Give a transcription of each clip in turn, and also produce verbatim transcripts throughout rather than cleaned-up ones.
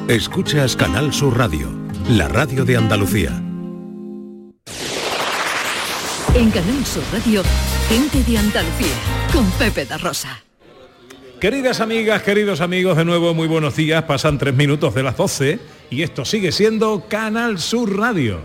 Escuchas Canal Sur Radio, la radio de Andalucía. En Canal Sur Radio, gente de Andalucía, con Pepe da Rosa. Queridas amigas, queridos amigos, de nuevo muy buenos días. Pasan tres minutos de las doce y esto sigue siendo Canal Sur Radio.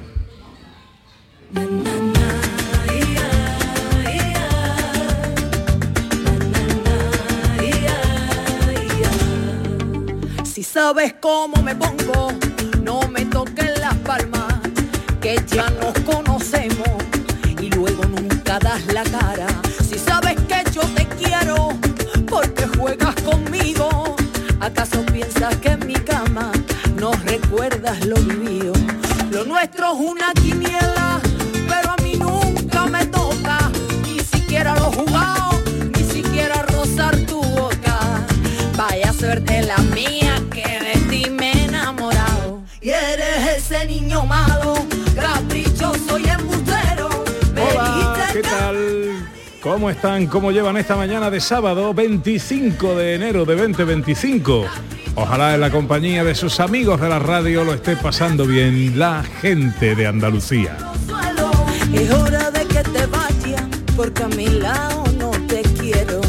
Si sabes cómo me pongo, no me toques las palmas, que ya nos conocemos y luego nunca das la cara. Si sabes que yo te quiero, porque juegas conmigo, ¿acaso piensas que en mi cama no recuerdas lo vivido? Lo nuestro es una quiniela, pero a mí nunca me toca, ni siquiera lo jugado, ni siquiera rozar tu boca. Vaya suerte la mía, que de ti me he enamorado. Y eres ese niño malo, caprichoso y embustero. Hola, ¿qué tal? ¿Cómo están? ¿Cómo llevan esta mañana de sábado veinticinco de enero de veinte veinticinco? Ojalá en la compañía de sus amigos de la radio lo esté pasando bien la gente de Andalucía. Es hora de que te vayas, porque a mi lado no te quiero.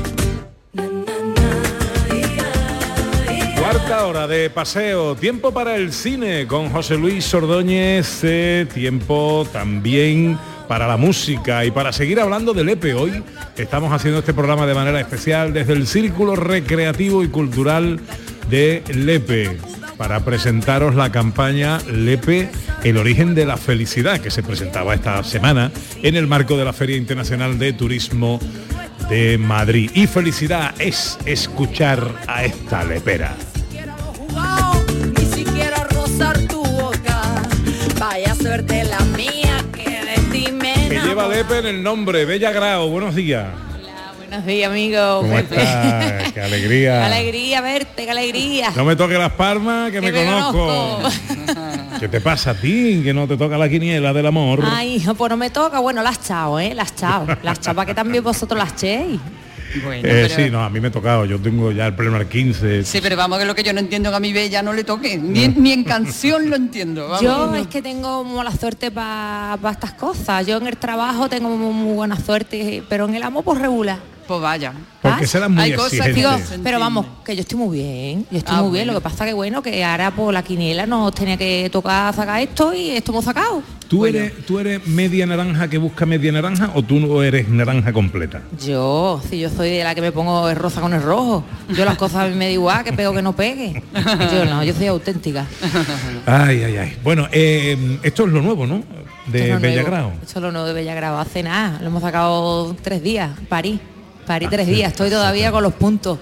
Cuarta hora de paseo, tiempo para el cine con José Luis Ordóñez, eh, tiempo también para la música y para seguir hablando del Lepe. Hoy estamos haciendo este programa de manera especial desde el Círculo Recreativo y Cultural de Lepe para presentaros la campaña Lepe, el origen de la felicidad, que se presentaba esta semana en el marco de la Feria Internacional de Turismo de Madrid. Y felicidad es escuchar a esta lepera. Ni siquiera rozar tu boca. Vaya suerte la mía, que de ti me que lleva Lepe en el nombre. Bella Grao, buenos días. Hola, buenos días, amigo. ¿Cómo Pepe. estás? Qué alegría. Qué alegría verte, qué alegría. No me toques las palmas, que, que me, me conozco. ¿Qué te pasa a ti? Que no te toca la quiniela del amor. Ay, pues no me toca. Bueno, las chao, ¿eh? Las chao. Las chao, para que también vosotros las echéis. Bueno, eh, pero... Sí, no, a mí me ha tocado, yo tengo ya el pleno al quince. Sí, pero vamos, que lo que yo no entiendo, que a mi Bella no le toque, ni, ni en canción lo entiendo. Vamos. Yo es que tengo mala suerte para pa estas cosas. Yo en el trabajo tengo muy, muy buena suerte, pero en el amor pues regular. Pues vaya. Porque serán muy Hay cosas exigentes. Digo, se pero vamos, entiende. que yo estoy muy bien, yo estoy Ah, muy bien, bueno. lo que pasa que bueno, que ahora por la quiniela nos tenía que tocar sacar esto y esto hemos sacado. ¿Tú, Bueno. eres, ¿Tú eres media naranja que busca media naranja o tú no eres naranja completa? Yo, si yo soy de la que me pongo el rosa con el rojo, yo las cosas a mí me da igual, que pego que no pegue. Yo no, yo soy auténtica. Ay, ay, ay. Bueno, eh, esto es lo nuevo, ¿no? De Esto es lo Bella nuevo. Grao. Esto es lo nuevo de Bellagrao, hace nada, lo hemos sacado tres días, París. París tres días, estoy todavía con los puntos.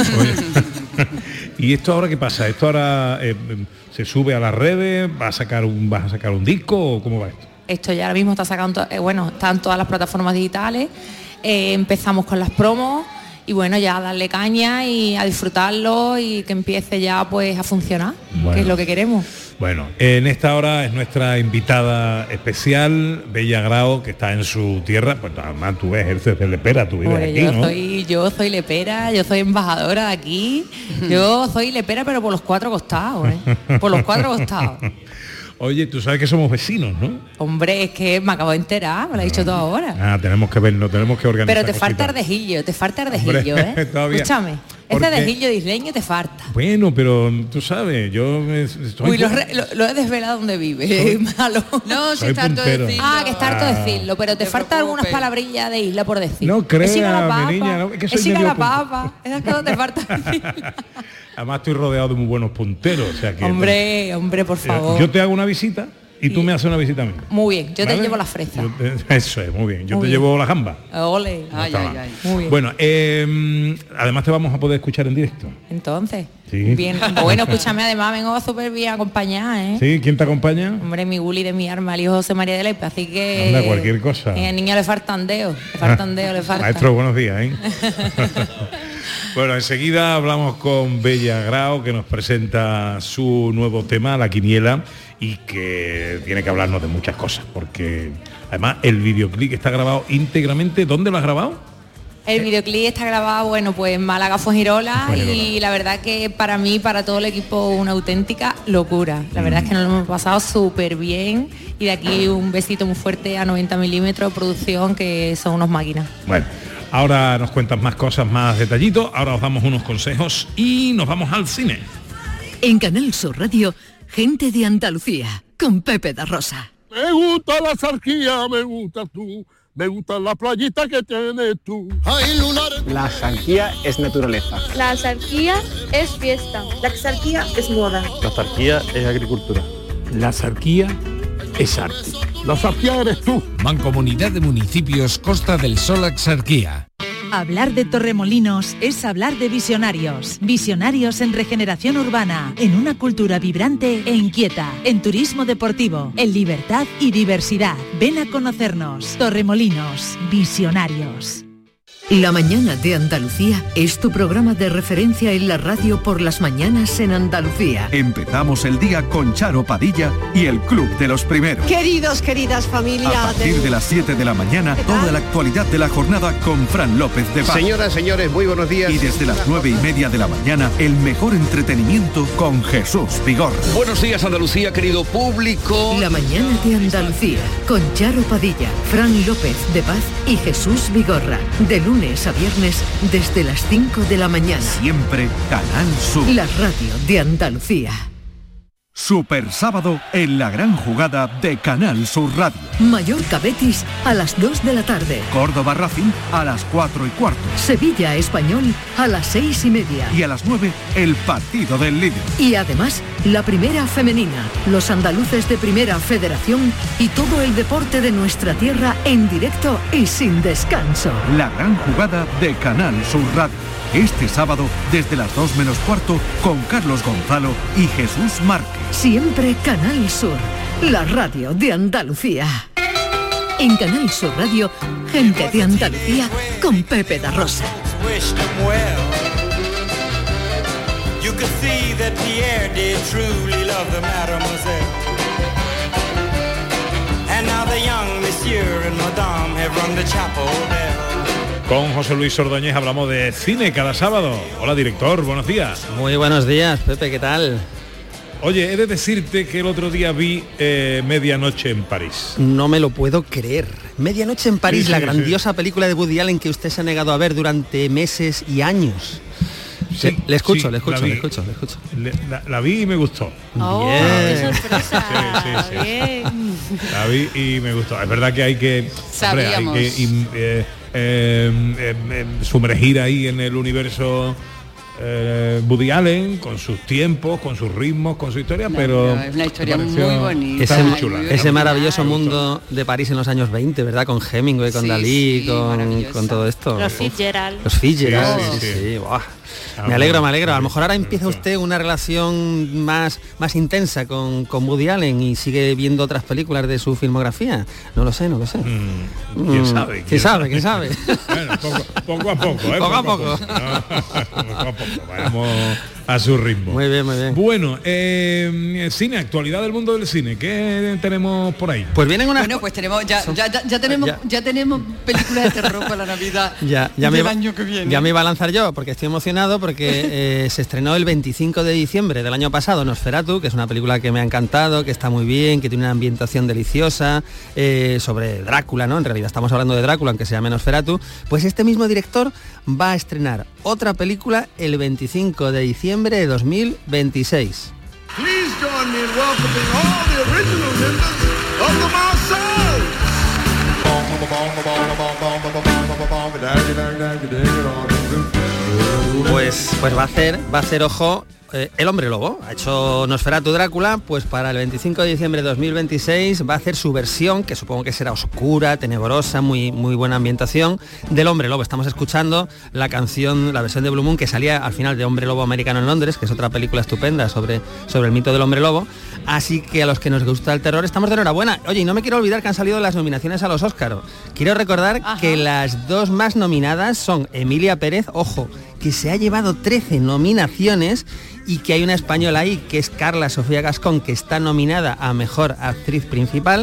¿Y esto ahora qué pasa? ¿Esto ahora eh, se sube a las redes? ¿Va a sacar un, ¿Vas a sacar un disco o cómo va esto? Esto ya ahora mismo está sacando, eh, bueno, están todas las plataformas digitales. Eh, empezamos con las promos y bueno, ya a darle caña y a disfrutarlo y que empiece ya pues a funcionar, Bueno. que es lo que queremos. Bueno, en esta hora es nuestra invitada especial, Bella Grao, que está en su tierra. Pues además tú ejerces de lepera, tú vives Pues aquí, yo ¿no? soy, yo soy lepera, yo soy embajadora de aquí, yo soy lepera pero por los cuatro costados, ¿eh? Por los cuatro costados. Oye, tú sabes que somos vecinos, ¿no? Hombre, es que me acabo de enterar, me lo ha dicho todo ahora. Ah, tenemos que vernos, tenemos que organizar. Pero te falta cositas. ardejillo, te falta ardejillo, Hombre, ¿eh? todavía. Escúchame, Porque- este ardejillo de isleño te falta. Bueno, pero tú sabes, yo me- estoy... Uy, lo, re- lo- lo he desvelado donde vive, es malo. No, si Soy está harto de puntero. decirlo. Ah, que está harto de Ah. decirlo, pero te No te faltan algunas preocupes. palabrillas de isla por decir. No creas, Siga la mi papa, niña, no, es que soy siga medio la punto. papa, esas cosas te faltan decirlas. Además estoy rodeado de muy buenos punteros, o sea que... Hombre, hombre, por favor. Yo te hago una visita y tú me haces una visita a mí. Muy bien, yo te ¿Vale? llevo la fresa. Yo te- Eso es, muy bien. Yo Muy te bien. llevo la gamba. Ole. No Ay, está ay, mal. ay. Muy bien. Bueno, eh, además te vamos a poder escuchar en directo. Entonces, Sí. bien. Bueno, escúchame, además vengo súper bien acompañada, ¿eh? ¿Sí? ¿Quién te acompaña? Hombre, mi Guli de mi arma, el hijo José María de Lepe, así que... Anda, cualquier cosa. Eh, al niño le faltan dedos, le faltan dedos, le faltan. Maestro, buenos días, ¿eh? Bueno, enseguida hablamos con Bella Grao, que nos presenta su nuevo tema, La Quiniela, y que tiene que hablarnos de muchas cosas, porque además el videoclip está grabado íntegramente. ¿Dónde lo has grabado? El videoclip está grabado, bueno, pues en Málaga, Fuengirola, Fuengirola. y la verdad que para mí, para todo el equipo, una auténtica locura. La verdad es que nos lo hemos pasado súper bien, y de aquí un besito muy fuerte a noventa milímetros, producción, que son unos máquinas. Bueno, ahora nos cuentas más cosas, más detallitos, ahora os damos unos consejos y nos vamos al cine. En Canal Sur Radio, Gente de Andalucía, con Pepe da Rosa. Me gusta la zarquía, me gusta tú, me gusta la playita que tienes tú. La axarquía es naturaleza. La axarquía es fiesta. La axarquía es moda. La axarquía es agricultura. La zarquía es arte. La zarquía eres tú. Mancomunidad de Municipios Costa del Sol Axarquía. Hablar de Torremolinos es hablar de visionarios. Visionarios en regeneración urbana, en una cultura vibrante e inquieta, en turismo deportivo, en libertad y diversidad. Ven a conocernos. Torremolinos, visionarios. La mañana de Andalucía es tu programa de referencia en la radio por las mañanas en Andalucía. Empezamos el día con Charo Padilla y el Club de los Primeros. Queridos, queridas familias. A partir de las siete de la mañana, toda la actualidad de la jornada con Fran López de Paz. Señoras, señores, muy buenos días. Y desde las nueve y media de la mañana, el mejor entretenimiento con Jesús Vigorra. Buenos días, Andalucía, querido público. La mañana de Andalucía con Charo Padilla, Fran López de Paz y Jesús Vigorra. De lunes a viernes desde las cinco de la mañana. Siempre Canal Sur. La radio de Andalucía. Super sábado en la gran jugada de Canal Sur Radio. Mallorca Betis a las dos de la tarde. Córdoba Racing a las cuatro y cuarto. Sevilla Español a las seis y media. Y a las nueve el partido del líder. Y además la primera femenina, los andaluces de Primera Federación y todo el deporte de nuestra tierra en directo y sin descanso. La gran jugada de Canal Sur Radio. Este sábado desde las dos menos cuarto con Carlos Gonzalo y Jesús Márquez. Siempre Canal Sur, la radio de Andalucía. En Canal Sur Radio, Gente de Andalucía con Pepe da Rosa. Con José Luis Ordóñez hablamos de cine cada sábado. Hola, director, buenos días. Muy buenos días, Pepe, ¿qué tal? Oye, he de decirte que el otro día vi eh, Medianoche en París. No me lo puedo creer. Medianoche en París, sí, sí, la grandiosa sí. película de Woody Allen que usted se ha negado a ver durante meses y años. Sí, le escucho, sí, le escucho, vi, le escucho, le escucho. Le, la, la vi y me gustó. Oh, bien. ¡Qué sorpresa! Sí, sí, sí. Bien. La vi y me gustó. Es verdad que hay que, hombre, hay que eh, eh, eh, eh, sumergir ahí en el universo eh, Woody Allen, con sus tiempos, con sus ritmos, con su historia, no, pero no, es una historia muy bonita, ese, muy chula, muy ese maravilloso mundo de París en los años veinte, ¿verdad? Con Hemingway, con sí, Dalí, sí, con, con todo esto. Los Fitzgerald. Los Fitzgerald, sí, sí, sí. sí, sí. Buah. Me alegro, me alegro. A lo mejor ahora empieza usted una relación más, más intensa con, con Woody Allen y sigue viendo otras películas de su filmografía. No lo sé, no lo sé. Mm, ¿Quién sabe? ¿Quién, ¿Quién sabe? ¿Quién sabe? Bueno, poco, poco a poco, ¿eh? Poco a poco. Poco, no, poco a poco. Vamos a su ritmo. Muy bien, muy bien. Bueno, eh, cine, actualidad del mundo del cine. ¿Qué tenemos por ahí? Pues vienen unas... Bueno, pues tenemos ya, ya, ya, ya tenemos ya. ya tenemos películas de terror para la Navidad ya, ya del me, año que viene. Ya me iba a lanzar yo, porque estoy emocionado, porque eh, se estrenó el veinticinco de diciembre del año pasado Nosferatu, que es una película que me ha encantado, que está muy bien, que tiene una ambientación deliciosa, eh, sobre Drácula, ¿no? En realidad estamos hablando de Drácula, aunque se llame Nosferatu. Pues este mismo director va a estrenar otra película el veinticinco de diciembre de dos mil veintiséis. Please join me in welcoming all the original members of the Marseille. Pues, pues va a hacer, va a hacer, ojo, eh, El Hombre Lobo. Ha hecho Nosferatu Drácula, pues para el veinticinco de diciembre de dos mil veintiséis va a hacer su versión, que supongo que será oscura, tenebrosa, muy, muy buena ambientación, del Hombre Lobo. Estamos escuchando la canción, la versión de Blue Moon, que salía al final de Hombre Lobo Americano en Londres, que es otra película estupenda sobre, sobre el mito del Hombre Lobo. Así que a los que nos gusta el terror estamos de enhorabuena. Oye, y no me quiero olvidar que han salido las nominaciones a los Óscar. Quiero recordar Ajá. que las dos más nominadas son Emilia Pérez, ojo, que se ha llevado trece nominaciones, y que hay una española ahí, que es Carla Sofía Gascón, que está nominada a Mejor Actriz Principal,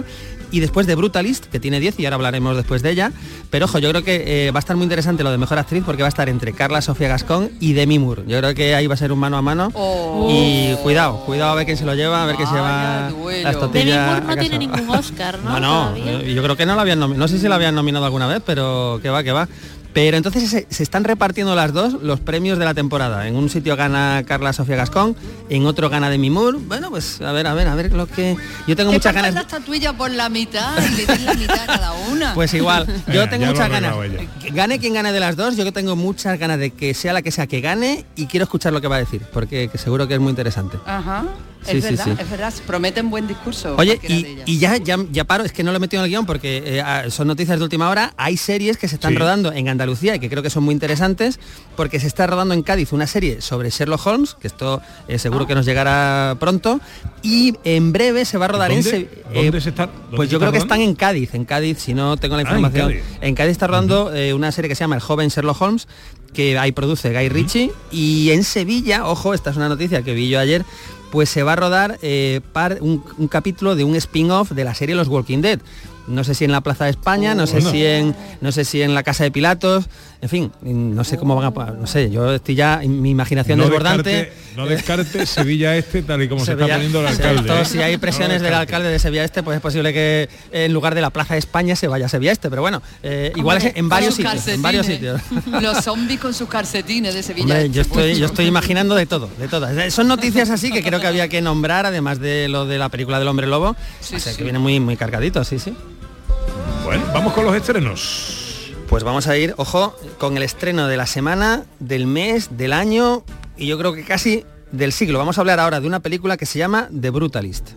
y después de Brutalist, que tiene diez y ahora hablaremos después de ella. Pero ojo, yo creo que eh, va a estar muy interesante lo de mejor actriz porque va a estar entre Carla Sofía Gascón y Demi Moore. Yo creo que ahí va a ser un mano a mano. Oh. Y cuidado, cuidado a ver quién se lo lleva, a ver quién se lleva las tortillas. Demi Moore no tiene ningún Oscar, ¿no? No, no, yo, yo creo que no la habían nominado, no sé si la habían nominado alguna vez, pero que va, que va. Pero entonces se, se están repartiendo las dos los premios de la temporada. En un sitio gana Carla Sofía Gascón, en otro gana Demi Moore. Bueno, pues a ver, a ver, a ver lo que... Yo tengo muchas ganas... la estatuilla por la mitad y le den la mitad a cada una. Pues igual, yo eh, tengo muchas ganas. Gane quien gane de las dos, yo tengo muchas ganas de que sea la que sea que gane y quiero escuchar lo que va a decir, porque que seguro que es muy interesante. Ajá. Sí, es sí, verdad, sí. es verdad, prometen buen discurso. Oye, y, y ya, ya ya paro, es que no lo he metido en el guión porque eh, son noticias de última hora. Hay series que se están sí. rodando en Andalucía y que creo que son muy interesantes, porque se está rodando en Cádiz una serie sobre Sherlock Holmes, que esto eh, seguro ah. que nos llegará pronto, y en breve se va a rodar ¿Dónde? en Se ¿Dónde eh, se está? ¿Dónde pues se yo está creo que rodando? están en Cádiz, en Cádiz, si no tengo la información. Ah, en, Cádiz. en Cádiz está rodando uh-huh. eh, una serie que se llama El joven Sherlock Holmes, que ahí produce Guy Ritchie, uh-huh. y en Sevilla, ojo, esta es una noticia que vi yo ayer, pues se va a rodar eh, par, un, un capítulo de un spin-off de la serie Los Walking Dead. No sé si en la Plaza de España, no sé bueno. si en no sé si en la Casa de Pilatos, en fin, no sé cómo van a, no sé, yo estoy ya, mi imaginación no desbordante. Descarte, no descarte Sevilla Este tal y como Sevilla, se está poniendo el alcalde. Todo, ¿eh? Si hay presiones no del alcalde de Sevilla Este, pues es posible que en lugar de la Plaza de España se vaya a Sevilla Este, pero bueno, eh, igual es en varios sitios, en varios sitios. Los zombies con sus calcetines de Sevilla Hombre, Este. yo estoy, yo estoy imaginando de todo, de todas. Son noticias así que creo que había que nombrar, además de lo de la película del Hombre Lobo, sí, o sea, sí. que viene muy, muy cargadito, sí, sí. Bueno, vamos con los estrenos. Pues vamos a ir, ojo, con el estreno de la semana, del mes, del año y yo creo que casi del siglo. Vamos a hablar ahora de una película que se llama The Brutalist.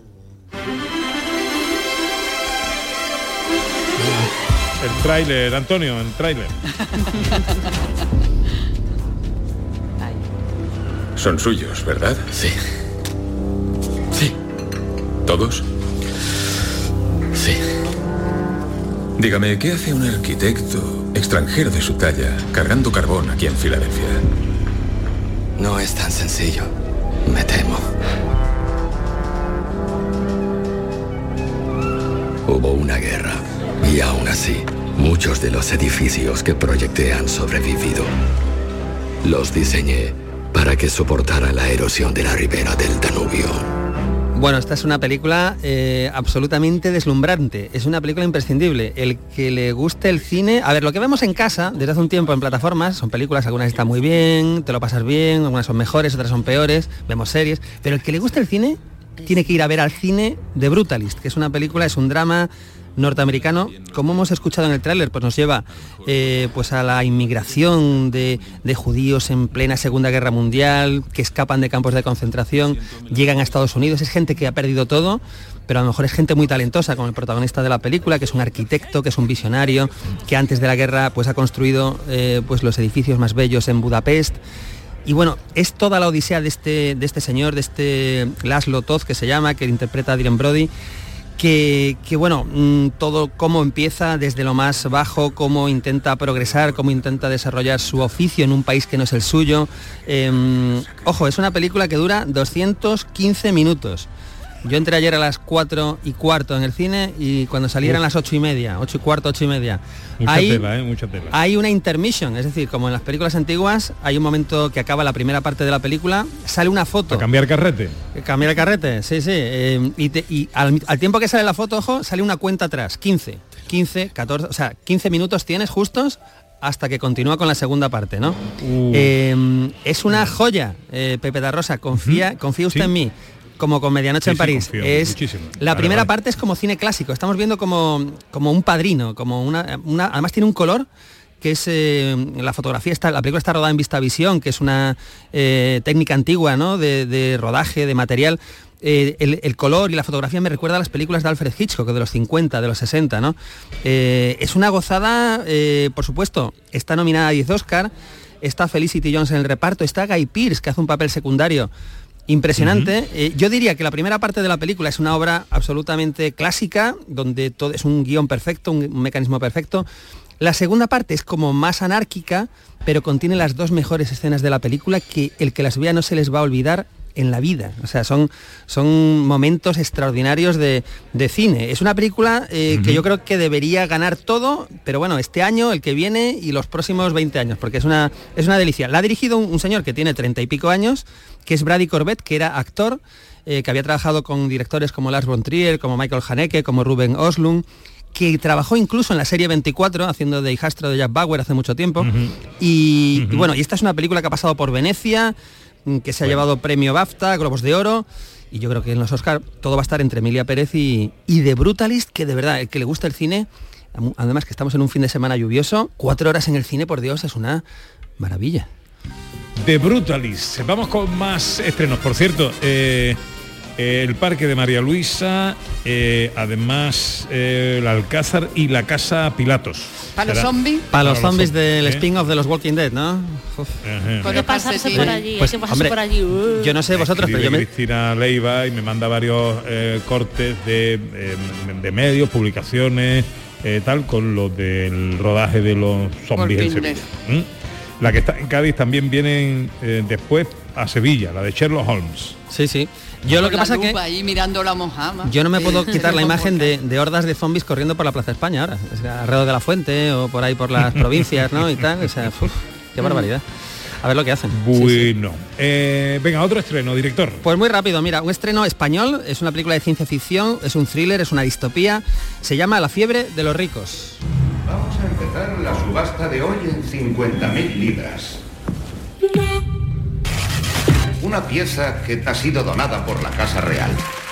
El tráiler, Antonio, el tráiler. Son suyos, ¿verdad? Sí. Sí. ¿Todos? Sí. Dígame, ¿qué hace un arquitecto extranjero de su talla cargando carbón aquí en Filadelfia? No es tan sencillo, me temo. Hubo una guerra y aún así, muchos de los edificios que proyecté han sobrevivido. Los diseñé para que soportaran la erosión de la ribera del Danubio. Bueno, esta es una película eh, absolutamente deslumbrante, es una película imprescindible. El que le guste el cine, a ver, lo que vemos en casa desde hace un tiempo en plataformas, son películas, algunas están muy bien, te lo pasas bien, algunas son mejores, otras son peores, vemos series, pero el que le guste el cine tiene que ir a ver al cine The Brutalist, que es una película, es un drama norteamericano, como hemos escuchado en el tráiler, pues nos lleva eh, pues a la inmigración de, de judíos en plena Segunda Guerra Mundial, que escapan de campos de concentración, llegan a Estados Unidos, es gente que ha perdido todo, pero a lo mejor es gente muy talentosa, como el protagonista de la película, que es un arquitecto, que es un visionario, que antes de la guerra pues ha construido eh, pues los edificios más bellos en Budapest. Y bueno, es toda la odisea de este, de este señor, de este Laszlo Toth, que se llama, que interpreta a Adrien Brody, Que, que bueno, todo cómo empieza desde lo más bajo, cómo intenta progresar, cómo intenta desarrollar su oficio en un país que no es el suyo. Eh, ojo, es una película que dura doscientos quince minutos. Yo entré ayer a las cuatro y cuarto en el cine y cuando salieran las ocho y media, ocho y cuarto, ocho y media. Mucha hay, tela, ¿eh? Mucha tela. Hay una intermission, es decir, como en las películas antiguas, hay un momento que acaba la primera parte de la película, sale una foto. ¿A cambiar carrete? Cambiar el carrete, sí, sí. Eh, y te, y al, al tiempo que sale la foto, ojo, sale una cuenta atrás, quince, quince, catorce, o sea, quince minutos tienes justos hasta que continúa con la segunda parte, ¿no? Uh. Eh, es una joya, eh, Pepe da Rosa, confía, uh-huh. confía usted ¿Sí? en mí. Como con Medianoche sí, en París. Sí, confío, es muchísimo. La vale, primera vale. parte es como cine clásico. Estamos viendo como, como un Padrino, como una, una. Además tiene un color que es eh, la fotografía está, la película está rodada en VistaVision, que es una eh, técnica antigua, ¿no? De, de rodaje, de material. Eh, el, el color y la fotografía me recuerda a las películas de Alfred Hitchcock de los cincuenta, de los sesenta, ¿no? Eh, es una gozada, eh, por supuesto, está nominada a diez Oscar, está Felicity Jones en el reparto, está Guy Pearce, que hace un papel secundario impresionante. Uh-huh. Eh, yo diría que la primera parte de la película es una obra absolutamente clásica, donde todo es un guión perfecto, un, un mecanismo perfecto. La segunda parte es como más anárquica, pero contiene las dos mejores escenas de la película, que el que las vea no se les va a olvidar en la vida. O sea, son, son momentos extraordinarios de, de cine. Es una película eh, uh-huh. que yo creo que debería ganar todo, pero bueno, este año, el que viene y los próximos veinte años, porque es una, es una delicia. La ha dirigido un, un señor que tiene treinta y pico años, que es Brady Corbett, que era actor, eh, que había trabajado con directores como Lars von Trier, como Michael Haneke, como Ruben Östlund, que trabajó incluso en la serie veinticuatro, haciendo de hijastro de Jack Bauer hace mucho tiempo. Uh-huh. Y, uh-huh. y bueno, y esta es una película que ha pasado por Venecia, que se ha bueno. llevado premio BAFTA, Globos de Oro, y yo creo que en los Oscar todo va a estar entre Emilia Pérez y, y The Brutalist, que de verdad, el que le gusta el cine, además que estamos en un fin de semana lluvioso, cuatro horas en el cine, por Dios, es una maravilla. The Brutalist. Vamos con más estrenos. Por cierto, eh, eh, el Parque de María Luisa, eh, además eh, el Alcázar y la Casa Pilatos. ¿Para los zombies? Para los zombies del ¿eh? spin-off de los Walking Dead, ¿no? Hay que pasarse por allí, pues, hay que pasarse hombre, por allí. Uh. Yo no sé vosotros, pero yo me... Cristina Leiva y me manda varios eh, cortes de, eh, de medios, publicaciones, eh, tal, con lo del rodaje de los zombies en Sevilla. ¿Mm? La que está en Cádiz también viene eh, después a Sevilla, la de Sherlock Holmes. Sí, sí. Yo lo que pasa que ahí mirando la mojama. Yo no me puedo quitar la imagen de, de hordas de zombies corriendo por la Plaza España ahora, o sea, alrededor de la Fuente o por ahí por las provincias, ¿no? Y tal, o sea, uf, qué barbaridad. A ver lo que hacen. Bueno, sí, sí. Eh, venga, otro estreno, director. Pues muy rápido, mira, un estreno español, es una película de ciencia ficción, es un thriller, es una distopía, se llama La fiebre de los ricos. Vamos a empezar la subasta de hoy en cincuenta mil libras. Una pieza que ha sido donada por la Casa Real.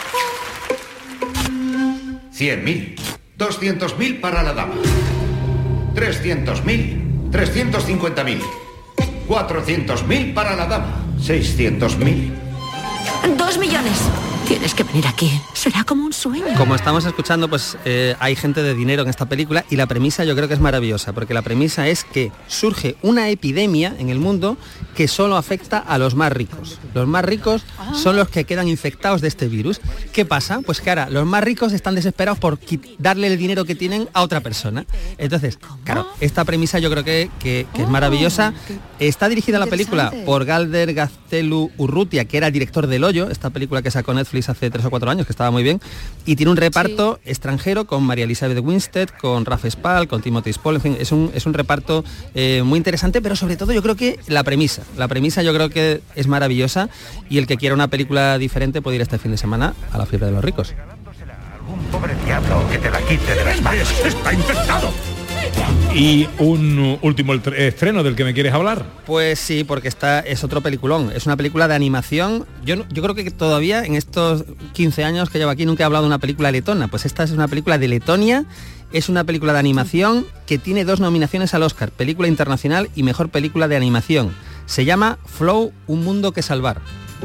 cien mil. doscientos mil para la dama. trescientos mil. trescientos cincuenta mil. cuatrocientos mil para la dama. seiscientos mil. Dos millones. Tienes que venir aquí. Será como un sueño. Como estamos escuchando, pues eh, hay gente de dinero en esta película y la premisa yo creo que es maravillosa, porque la premisa es que surge una epidemia en el mundo que solo afecta a los más ricos. Los más ricos ah. son los que quedan infectados de este virus. ¿Qué pasa? Pues que ahora los más ricos están desesperados por darle el dinero que tienen a otra persona. Entonces, claro, esta premisa yo creo que, que, que es maravillosa. Está dirigida la película por Galder Gaztelu Urrutia, que era el director del Hoyo, esta película que sacó Netflix hace tres o cuatro años, que estaba muy bien, y tiene un reparto sí. extranjero con María Elizabeth Winstead, con Ralph Spall, con Timothy Spall, en fin, es un, es un reparto eh, muy interesante, pero sobre todo yo creo que la premisa, la premisa yo creo que es maravillosa, y el que quiera una película diferente puede ir este fin de semana a La fiebre de los ricos. Algún pobre diablo que te la quite de las manos. ¡Está infectado! Y un último estreno del que me quieres hablar. Pues sí, porque esta es otro peliculón, es una película de animación. Yo, yo creo que todavía en estos quince años que llevo aquí nunca he hablado de una película letona. Pues esta es una película de Letonia, es una película de animación que tiene dos nominaciones al Oscar, película internacional y mejor película de animación. Se llama Flow, un mundo que salvar.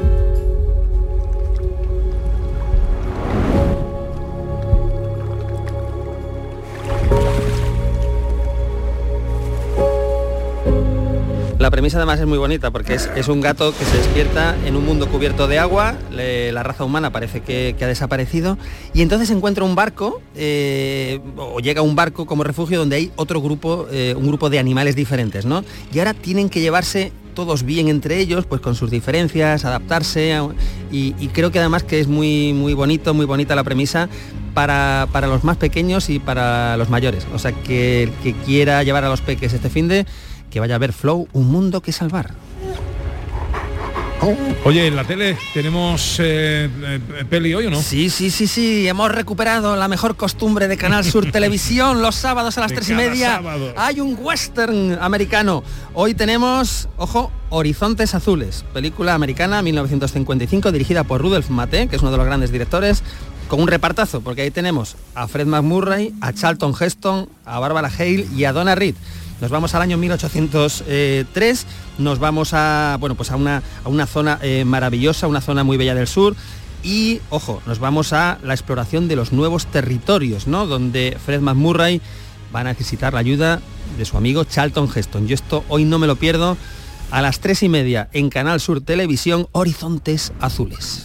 La premisa además es muy bonita porque es, es un gato que se despierta en un mundo cubierto de agua, le, la raza humana parece que, que ha desaparecido y entonces encuentra un barco eh, o llega a un barco como refugio donde hay otro grupo, eh, un grupo de animales diferentes, ¿no? Y ahora tienen que llevarse todos bien entre ellos, pues con sus diferencias, adaptarse y, y creo que además que es muy, muy bonito, muy bonita la premisa para, para los más pequeños y para los mayores. O sea que el que quiera llevar a los peques este finde, que vaya a ver Flow, un mundo que salvar. Oye, en la tele tenemos eh, eh, peli hoy, ¿o no? Sí, sí, sí, sí, hemos recuperado la mejor costumbre de Canal Sur Televisión. Los sábados a las de tres y media sábado. Hay un western americano. Hoy tenemos, ojo, Horizontes Azules, película americana mil novecientos cincuenta y cinco, dirigida por Rudolph Maté, que es uno de los grandes directores, con un repartazo, porque ahí tenemos a Fred McMurray, a Charlton Heston, a Barbara Hale y a Donna Reed. Nos vamos al año mil ochocientos tres, nos vamos a, bueno, pues a, una, a una zona eh, maravillosa, una zona muy bella del sur y, ojo, nos vamos a la exploración de los nuevos territorios, ¿no? Donde Fred McMurray va a necesitar la ayuda de su amigo Charlton Heston. Yo esto hoy no me lo pierdo, a las tres y media en Canal Sur Televisión, Horizontes Azules.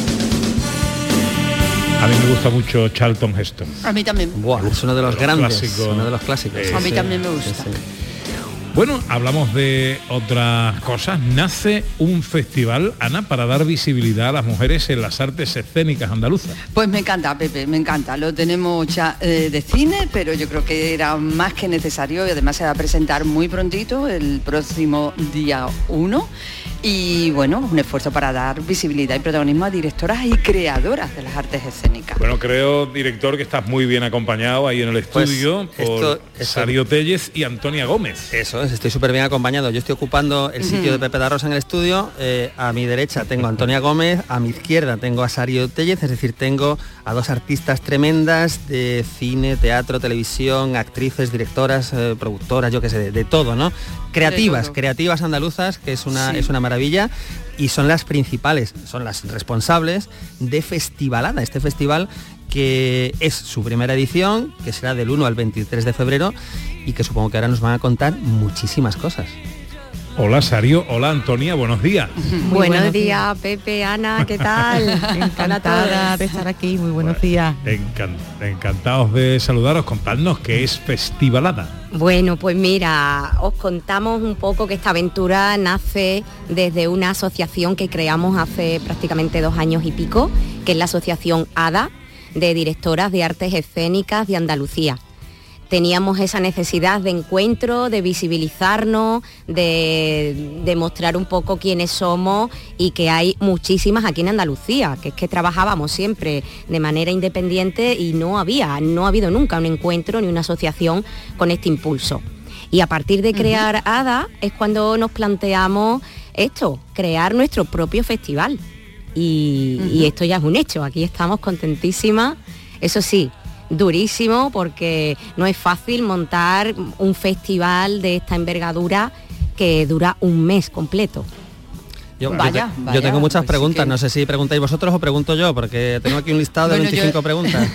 A mí me gusta mucho Charlton Heston. A mí también. Buah, es uno de los grandes, clásico. uno de los clásicos. Eh, a mí sí, también me gusta. Sí, sí. Bueno, hablamos de otras cosas. Nace un festival, Ana, para dar visibilidad a las mujeres en las artes escénicas andaluzas. Pues me encanta, Pepe, me encanta. Lo tenemos ya eh, de cine, pero yo creo que era más que necesario y además se va a presentar muy prontito, el próximo día uno. Y bueno, un esfuerzo para dar visibilidad y protagonismo a directoras y creadoras de las artes escénicas. Bueno, creo, director, que estás muy bien acompañado ahí en el estudio pues por esto, esto, Sario Tellez y Antonia Gómez. Eso es, estoy súper bien acompañado. Yo estoy ocupando el sitio uh-huh. de Pepe da Rosa en el estudio. Eh, a mi derecha tengo a Antonia Gómez, a mi izquierda tengo a Sario Tellez, es decir, tengo a dos artistas tremendas de cine, teatro, televisión, actrices, directoras, eh, productoras, yo qué sé, de, de todo, ¿no? Creativas, creativas andaluzas, que es una, sí. es una maravilla, y son las principales, son las responsables de Festivalada, este festival que es su primera edición, que será del uno al veintitrés de febrero y que supongo que ahora nos van a contar muchísimas cosas. Hola Sario, hola Antonia, buenos días. Muy buenos, buenos días, días, Pepe, Ana, ¿qué tal? Encantada de estar aquí, muy buenos días. Encant- encantados de saludaros, contadnos qué es Festivalada. Bueno, pues mira, os contamos un poco que esta aventura nace desde una asociación que creamos hace prácticamente dos años y pico, que es la Asociación ADA, de Directoras de Artes Escénicas de Andalucía. Teníamos esa necesidad de encuentro, de visibilizarnos, de, de mostrar un poco quiénes somos y que hay muchísimas aquí en Andalucía, que es que trabajábamos siempre de manera independiente y no había, no ha habido nunca un encuentro ni una asociación con este impulso. Y a partir de crear uh-huh. ADA es cuando nos planteamos esto, crear nuestro propio festival. Y, uh-huh. y esto ya es un hecho, aquí estamos contentísimas, eso sí, durísimo porque no es fácil montar un festival de esta envergadura que dura un mes completo. Yo, vaya, yo, te, vaya, yo tengo muchas pues preguntas, sí que... no sé si preguntáis vosotros o pregunto yo, porque tengo aquí un listado de bueno, veinticinco yo... preguntas.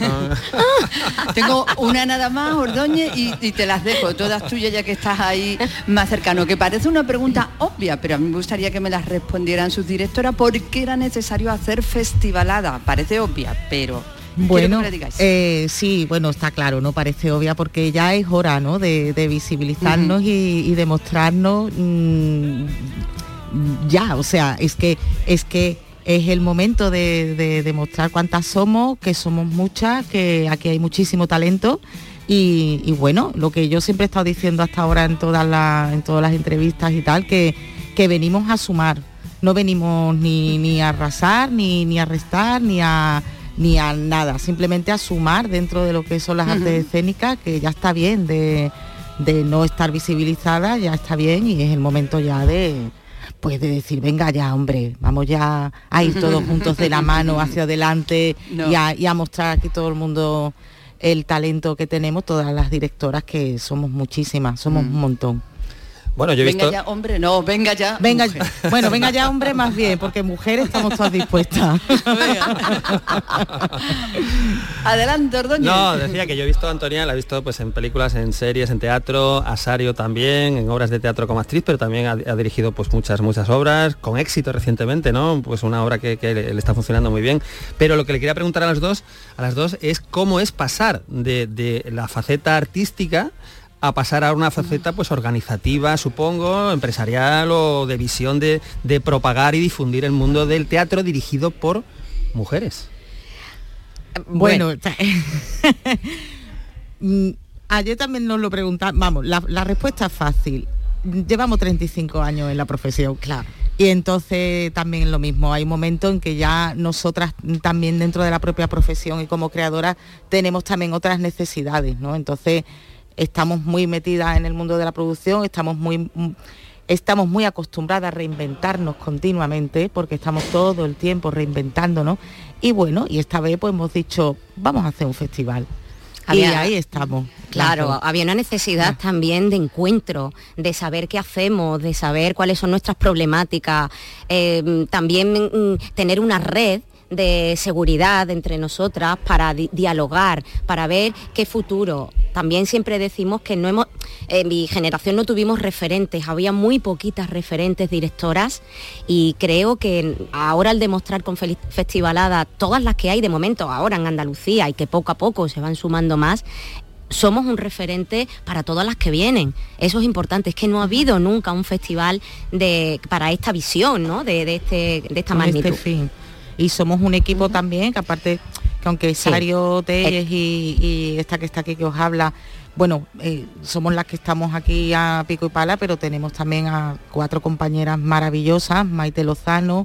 Tengo una nada más, Ordóñez, y, y te las dejo, todas tuyas ya que estás ahí más cercano, que parece una pregunta obvia, pero a mí me gustaría que me las respondieran sus directoras, ¿por qué era necesario hacer Festivalada? Parece obvia, pero... Bueno, eh, sí, bueno, está claro, no parece obvia porque ya es hora, ¿no?, de, de visibilizarnos uh-huh. y, y demostrarnos mmm, ya, o sea, es que es que es el momento de, de demostrar cuántas somos, que somos muchas, que aquí hay muchísimo talento y, y bueno, lo que yo siempre he estado diciendo hasta ahora en todas las en todas las entrevistas y tal, que, que venimos a sumar, no venimos ni, ni a arrasar, ni, ni a restar, ni a ni a nada, simplemente a sumar dentro de lo que son las uh-huh. artes escénicas, que ya está bien de, de no estar visibilizadas, ya está bien y es el momento ya de pues de decir, venga ya, hombre, vamos ya a ir todos juntos de la mano hacia adelante no. y, a, y a mostrar aquí todo el mundo el talento que tenemos, todas las directoras, que somos muchísimas, somos mm. un montón. Bueno, yo he venga visto... ya, hombre, no, venga ya, venga, mujer. Bueno, venga ya, hombre, más bien, porque mujeres estamos todas dispuestas. Adelante, Ordóñez. No, decía que yo he visto a Antonia, la he visto pues en películas, en series, en teatro, a Sario también, en obras de teatro como actriz, pero también ha, ha dirigido pues muchas, muchas obras, con éxito recientemente, ¿no? Pues una obra que, que le, le está funcionando muy bien. Pero lo que le quería preguntar a las dos, a las dos es cómo es pasar de, de la faceta artística a pasar a una faceta pues organizativa, supongo, empresarial o de visión de, de propagar y difundir el mundo del teatro dirigido por mujeres. Bueno, ayer también nos lo preguntaban, vamos, la, la respuesta es fácil. Llevamos treinta y cinco años en la profesión, claro. Y entonces también es lo mismo, hay un momento en que ya nosotras también dentro de la propia profesión y como creadoras tenemos también otras necesidades, ¿no? Entonces estamos muy metidas en el mundo de la producción, estamos muy, estamos muy acostumbradas a reinventarnos continuamente, porque estamos todo el tiempo reinventándonos. Y bueno, y esta vez pues hemos dicho, vamos a hacer un festival. Había, y ahí estamos. Claro, claro, había una necesidad ah. también de encuentro, de saber qué hacemos, de saber cuáles son nuestras problemáticas, eh, también mm, tener una red de seguridad entre nosotras para di- dialogar, para ver qué futuro. También siempre decimos que no hemos, en mi generación no tuvimos referentes, había muy poquitas referentes directoras y creo que ahora al demostrar con Fel- Festivalada todas las que hay de momento ahora en Andalucía y que poco a poco se van sumando más, somos un referente para todas las que vienen. Eso es importante, es que no ha habido nunca un festival de para esta visión, ¿no? De, de, este, de esta Con magnitud. Este fin. Y somos un equipo uh-huh. también, que aparte, que aunque Sí. Sario Telles y, y esta que está aquí que os habla, bueno, eh, somos las que estamos aquí a pico y pala, pero tenemos también a cuatro compañeras maravillosas, Maite Lozano,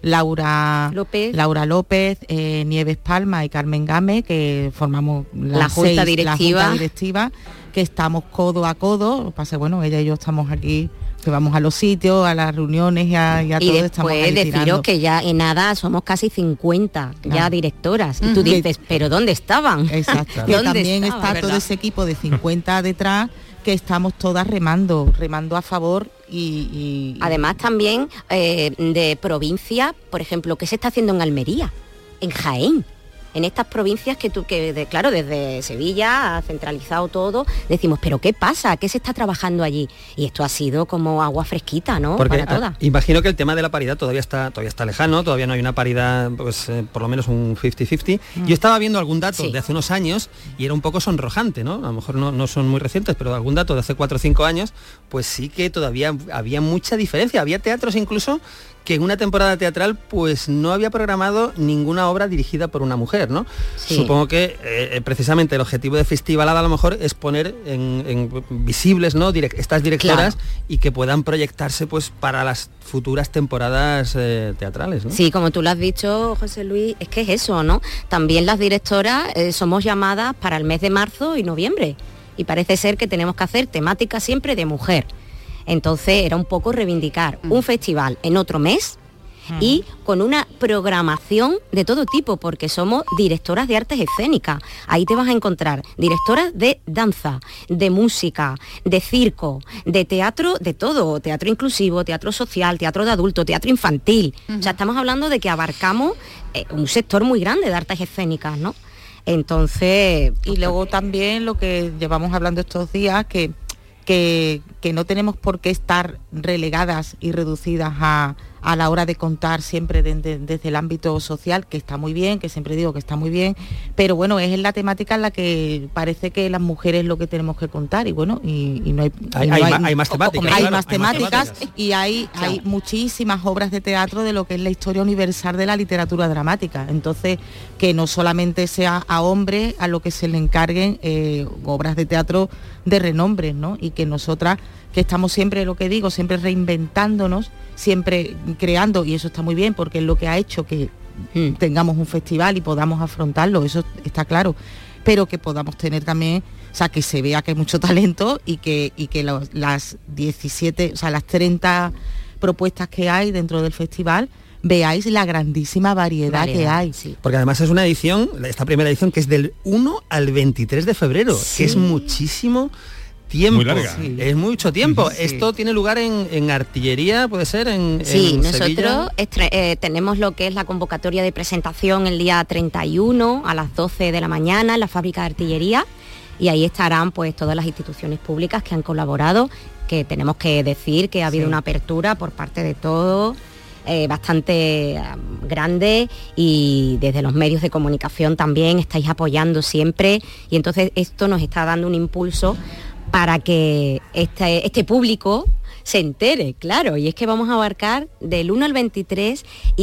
Laura López, Laura López eh, Nieves Palma y Carmen Game, que formamos la, La junta seis, directiva. la junta directiva, que estamos codo a codo. Lo que pasa es, bueno, ella y yo estamos aquí, que vamos a los sitios, a las reuniones y a, y a Y todo, estamos después ahí deciros tirando. que ya en nada somos casi cincuenta ya Claro. directoras. Y Ujú. tú dices, ¿pero dónde estaban? Exacto. Que ¿Dónde también estaban, está verdad? todo ese equipo de cincuenta detrás, que estamos todas remando, remando a favor y... y- Además también eh, de provincia, por ejemplo, ¿qué se está haciendo en Almería? En Jaén. En estas provincias que tú, que de, claro, desde Sevilla ha centralizado todo, decimos, ¿pero qué pasa? ¿Qué se está trabajando allí? Y esto ha sido como agua fresquita, ¿no? Porque Para todas. ah, imagino que el tema de la paridad todavía está todavía está lejano, todavía no hay una paridad, pues eh, por lo menos un cincuenta cincuenta. Mm. Yo estaba viendo algún dato Sí. de hace unos años y era un poco sonrojante, ¿no? A lo mejor no, no son muy recientes, pero algún dato de hace cuatro o cinco años, pues sí que todavía había mucha diferencia. Había teatros incluso que en una temporada teatral pues no había programado ninguna obra dirigida por una mujer, ¿no? Sí. Supongo que eh, precisamente el objetivo de Festivalada a lo mejor es poner en, en visibles, ¿no? Direct, estas directoras Claro. y que puedan proyectarse pues para las futuras temporadas eh, teatrales, ¿no? Sí, como tú lo has dicho, José Luis, es que es eso, ¿no? También las directoras eh, somos llamadas para el mes de marzo y noviembre. Y parece ser que tenemos que hacer temática siempre de mujer. Entonces era un poco reivindicar mm. un festival en otro mes mm. y con una programación de todo tipo, porque somos directoras de artes escénicas. Ahí te vas a encontrar directoras de danza, de música, de circo, de teatro, de todo, teatro inclusivo, teatro social, teatro de adulto, teatro infantil. Uh-huh. O sea, estamos hablando de que abarcamos eh, un sector muy grande de artes escénicas, ¿no? Entonces... Y luego también lo que llevamos hablando estos días, que Que, que no tenemos por qué estar relegadas y reducidas a, a la hora de contar siempre de, de, desde el ámbito social, que está muy bien, que siempre digo que está muy bien, pero bueno, es en la temática en la que parece que las mujeres lo que tenemos que contar, y bueno, y, y no hay, hay, y no hay, hay, hay más temáticas. Hay, claro, más, hay temáticas más temáticas y hay, claro. hay muchísimas obras de teatro de lo que es la historia universal de la literatura dramática. Entonces, que no solamente sea a hombres a lo que se le encarguen eh, obras de teatro de renombre, ¿no? Y que nosotras, que estamos siempre, lo que digo, siempre reinventándonos, siempre creando, y eso está muy bien porque es lo que ha hecho que mm. tengamos un festival y podamos afrontarlo, eso está claro, pero que podamos tener también, o sea, que se vea que hay mucho talento y que, y que los, las diecisiete, o sea, las treinta propuestas que hay dentro del festival, veáis la grandísima variedad, variedad que hay. Sí. Porque además es una edición, esta primera edición, que es del uno al veintitrés de febrero, sí. que es muchísimo tiempo. Muy larga. Sí. Es mucho tiempo. Sí. Esto tiene lugar en, en Artillería, ¿puede ser? En, sí, en nosotros estre- eh, tenemos lo que es la convocatoria de presentación el día treinta y uno a las doce de la mañana en la fábrica de Artillería, y ahí estarán pues todas las instituciones públicas que han colaborado, que tenemos que decir que ha habido sí. una apertura por parte de todos, Eh, bastante um, grande, y desde los medios de comunicación también estáis apoyando siempre, y entonces esto nos está dando un impulso para que este, este público se entere, claro, y es que vamos a abarcar del uno al veintitrés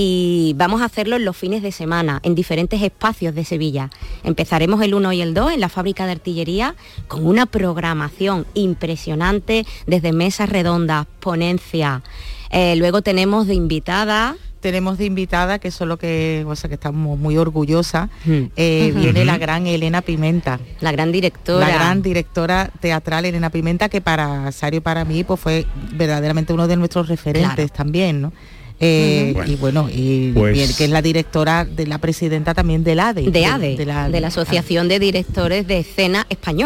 y vamos a hacerlo en los fines de semana, en diferentes espacios de Sevilla. Empezaremos el uno y el dos en la fábrica de Artillería con una programación impresionante, desde mesas redondas, ponencias. Eh, luego tenemos de invitada... Tenemos de invitada, que eso es lo que, o sea, que estamos muy orgullosas, mm. eh, uh-huh. viene la gran Elena Pimenta. La gran directora. La gran directora teatral Elena Pimenta, que para Sario y para mí pues fue verdaderamente uno de nuestros referentes, claro. también, ¿no? Eh, bueno. Y bueno, y pues... bien, que es la directora, de la presidenta también del A D E. De A D E, de, de, la, de la Asociación de Directores de Escena Español.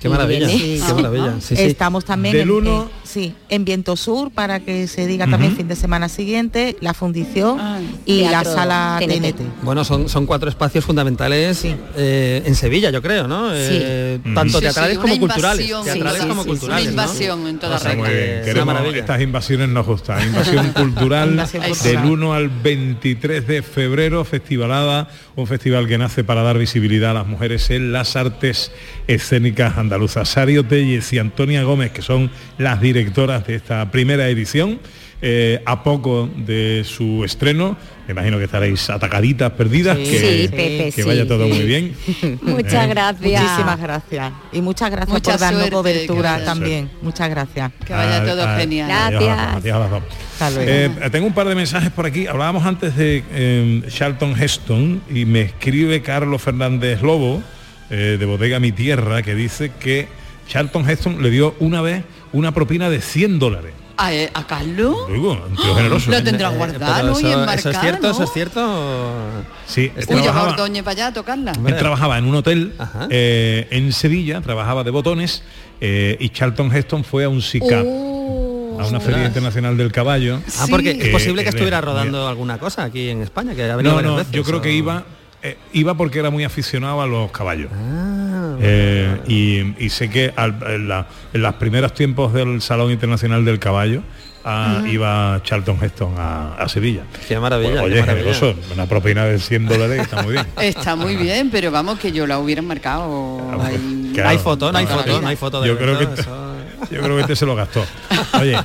Qué maravilla, Sí, qué maravilla. Sí, sí. Estamos también Del en, uno... en- sí, en Viento Sur, para que se diga también Ujú. fin de semana siguiente, la fundición y la Teatro sala T T N N T. T. Bueno, son, son cuatro espacios fundamentales eh, en Sevilla, yo creo, ¿no? Eh, tanto Sí, teatrales sí, como una culturales. invasión. Teatrales Sí, sí, como sí, culturales. una ¿no? invasión en toda O sea, regla. Muy bien, que es una queremos, maravilla. estas invasiones nos gustan. Invasión cultural Invasión del cultural. uno al veintitrés de febrero, Festivalada, un festival que nace para dar visibilidad a las mujeres en las artes escénicas andaluzas. Sario Telles y Antonia Gómez, que son las directoras de esta primera edición, eh, a poco de su estreno, me imagino que estaréis atacaditas, perdidas, Sí, que, sí, Pepe, que sí, vaya todo sí. muy bien. Muchas Eh, gracias. Muchísimas gracias. Y muchas gracias Mucha por darnos suerte, cobertura que- también. Muchas gracias. Que vaya Ah, todo ah, genial. adiós a las dos, adiós a las dos. Hasta luego. Eh, tengo un par de mensajes por aquí. Hablábamos antes de eh, Charlton Heston y me escribe Carlos Fernández Lobo, eh, de Bodega Mi Tierra, que dice que Charlton Heston le dio una vez una propina de cien dólares. ¿A, eh, a Carlos? Digo, un tío generoso. Lo ¿eh? tendrá Eh, guardado pero y eso, enmarcado, ¿Eso es cierto? ¿no? ¿Eso es cierto? Sí, él Uy, trabajaba, lleva Ordóñez para allá a tocarla. él trabajaba en un hotel eh, en Sevilla, trabajaba de botones, eh, y Charlton Heston fue a un SICAP, Oh, a una feria internacional del caballo. Ah, porque Sí. es posible que Eh, estuviera eh, rodando alguna cosa aquí en España, que ha venido No, varias no, veces, yo creo o- que iba eh, iba porque era muy aficionado a los caballos. Ah, Eh, y, y sé que al- en, la- en los primeros tiempos del Salón Internacional del Caballo ah, Ajá. iba Charlton Heston a, a Sevilla. Qué maravilla, Pues, qué oye, maravilla. generoso, una propina de cien dólares está muy bien. Está muy bien, pero vamos, que yo la hubiera marcado ahí. Claro. Hay foto, no hay Toda la foto, vida. no hay foto de Yo creo que evento, este- eso- Yo creo que este se lo gastó. Oye,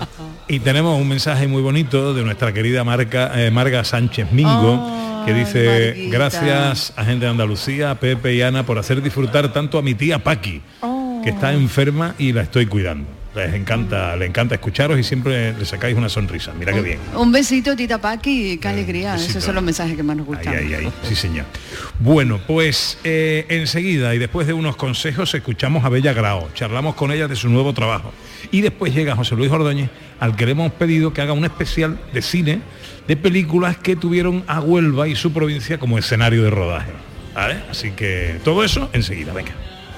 y tenemos un mensaje muy bonito de nuestra querida Marca, eh, Marga Sánchez Mingo, que dice: Marguita. gracias a gente de Andalucía, a Pepe y Ana, por hacer disfrutar tanto a mi tía Paqui, que está enferma y la estoy cuidando. Les encanta, le encanta escucharos y siempre le sacáis una sonrisa. Mira qué bien. Un besito, Tita Paqui, qué alegría. besito. Esos son los mensajes que más nos gustan. Ahí, ahí, ahí. Sí, señor. Bueno, pues eh, enseguida y después de unos consejos escuchamos a Bella Grao, charlamos con ella de su nuevo trabajo. Y después llega José Luis Ordóñez, al que le hemos pedido que haga un especial de cine de películas que tuvieron a Huelva y su provincia como escenario de rodaje. ¿Vale? Así que todo eso enseguida, venga.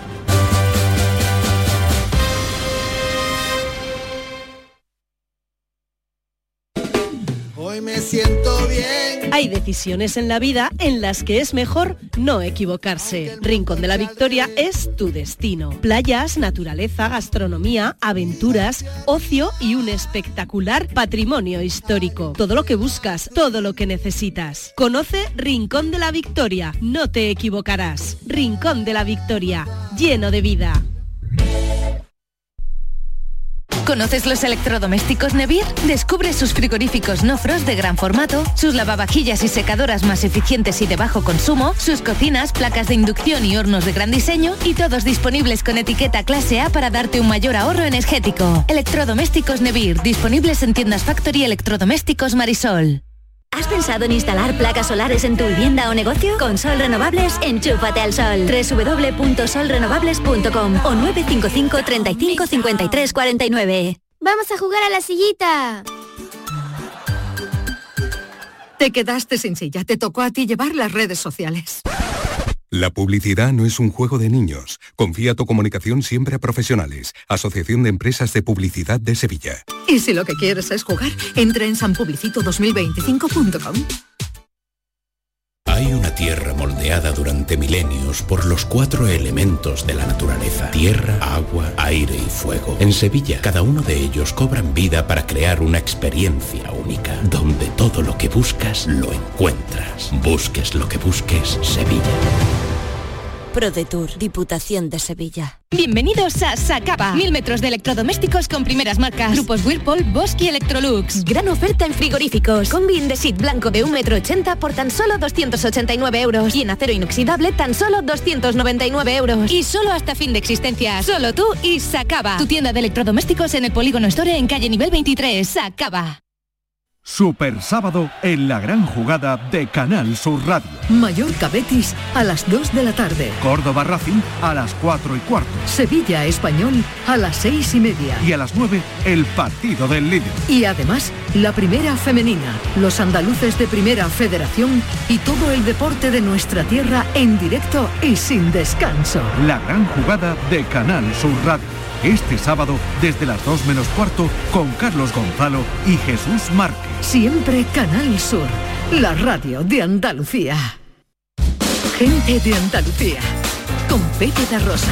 Hoy me siento bien. Hay decisiones en la vida en las que es mejor no equivocarse. Rincón de la Victoria es tu destino. Playas, naturaleza, gastronomía, aventuras, ocio y un espectacular patrimonio histórico. Todo lo que buscas, todo lo que necesitas. Conoce Rincón de la Victoria. No te equivocarás. Rincón de la Victoria, lleno de vida. ¿Conoces los electrodomésticos Nevir? Descubre sus frigoríficos no frost de gran formato, sus lavavajillas y secadoras más eficientes y de bajo consumo, sus cocinas, placas de inducción y hornos de gran diseño, y todos disponibles con etiqueta clase A para darte un mayor ahorro energético. Electrodomésticos Nevir, disponibles en tiendas Factory y Electrodomésticos Marisol. ¿Has pensado en instalar placas solares en tu vivienda o negocio? Con Sol Renovables, enchúfate al sol. doble u doble u doble u punto sol renovables punto com o nueve cinco cinco, treinta y cinco, cincuenta y tres, cuarenta y nueve. Vamos a jugar a la sillita. Te quedaste sin silla, te tocó a ti llevar las redes sociales. La publicidad no es un juego de niños. Confía tu comunicación siempre a profesionales. Asociación de Empresas de Publicidad de Sevilla. Y si lo que quieres es jugar, entra en san publicito dos mil veinticinco punto com. Hay una tierra moldeada durante milenios por los cuatro elementos de la naturaleza: tierra, agua, aire y fuego. En Sevilla, cada uno de ellos cobran vida para crear una experiencia única, donde todo lo que buscas lo encuentras. Busques lo que busques, Sevilla. ProDetour, Diputación de Sevilla. Bienvenidos a Sacaba. Mil metros de electrodomésticos con primeras marcas. Grupos Whirlpool, Bosch y Electrolux. Gran oferta en frigoríficos. Combi Indesit blanco de un metro ochenta por tan solo doscientos ochenta y nueve euros. Y en acero inoxidable tan solo doscientos noventa y nueve euros. Y solo hasta fin de existencia. Solo tú y Sacaba. Tu tienda de electrodomésticos en el Polígono Store en calle nivel veintitrés. Sacaba. Super sábado en la gran jugada de Canal Sur Radio. Mallorca Betis a las dos de la tarde. Córdoba Racing a las cuatro y cuarto. Sevilla Español a las seis y media. Y a las nueve el partido del líder. Y además la primera femenina, los andaluces de Primera Federación y todo el deporte de nuestra tierra en directo y sin descanso. La gran jugada de Canal Sur Radio. Este sábado desde las dos menos cuarto con Carlos Gonzalo y Jesús Márquez. Siempre Canal Sur, la radio de Andalucía. Gente de Andalucía, con Pepe da Rosa.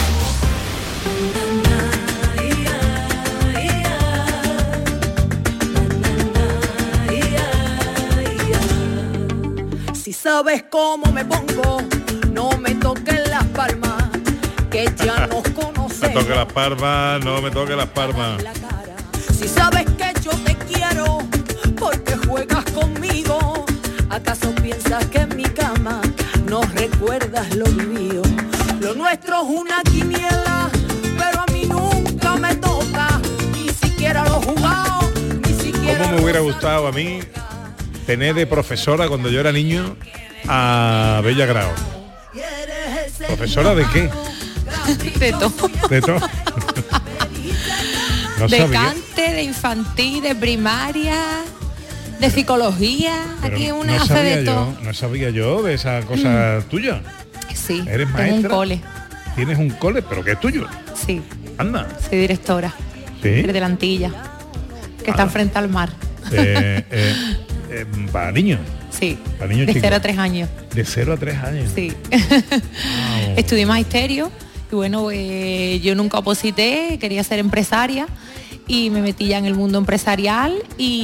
Si sabes cómo me pongo, no me toques las palmas, que ya nos conocemos. Me toque las palmas, no me toque las palmas. Si sabes que yo te quiero, porque juegas conmigo, ¿acaso piensas que en mi cama no recuerdas lo vivido? Lo nuestro es una quiniela, pero a mí nunca me toca, ni siquiera lo jugado, ni siquiera. ¿Cómo me hubiera gustado a mí tener de profesora cuando yo era niño a Bella Grau? ¿Profesora de qué? De todo. De todo. No de sabía. cante, de infantil, de primaria, de psicología. Pero aquí una no hace sabía de yo, todo. no sabía yo de esa cosa Mm. tuya. Sí. ¿Eres tengo maestra? un cole. ¿Tienes un cole? ¿Pero qué es tuyo? Sí. Anda. Soy directora. ¿Sí? De la Antilla, que está Ah. enfrente al mar. Eh, eh, eh, para niños. Sí. Para niños De chicos. cero a tres años. De cero a tres años. Sí. Estudié magisterio y bueno, eh, yo nunca oposité, quería ser empresaria y me metí ya en el mundo empresarial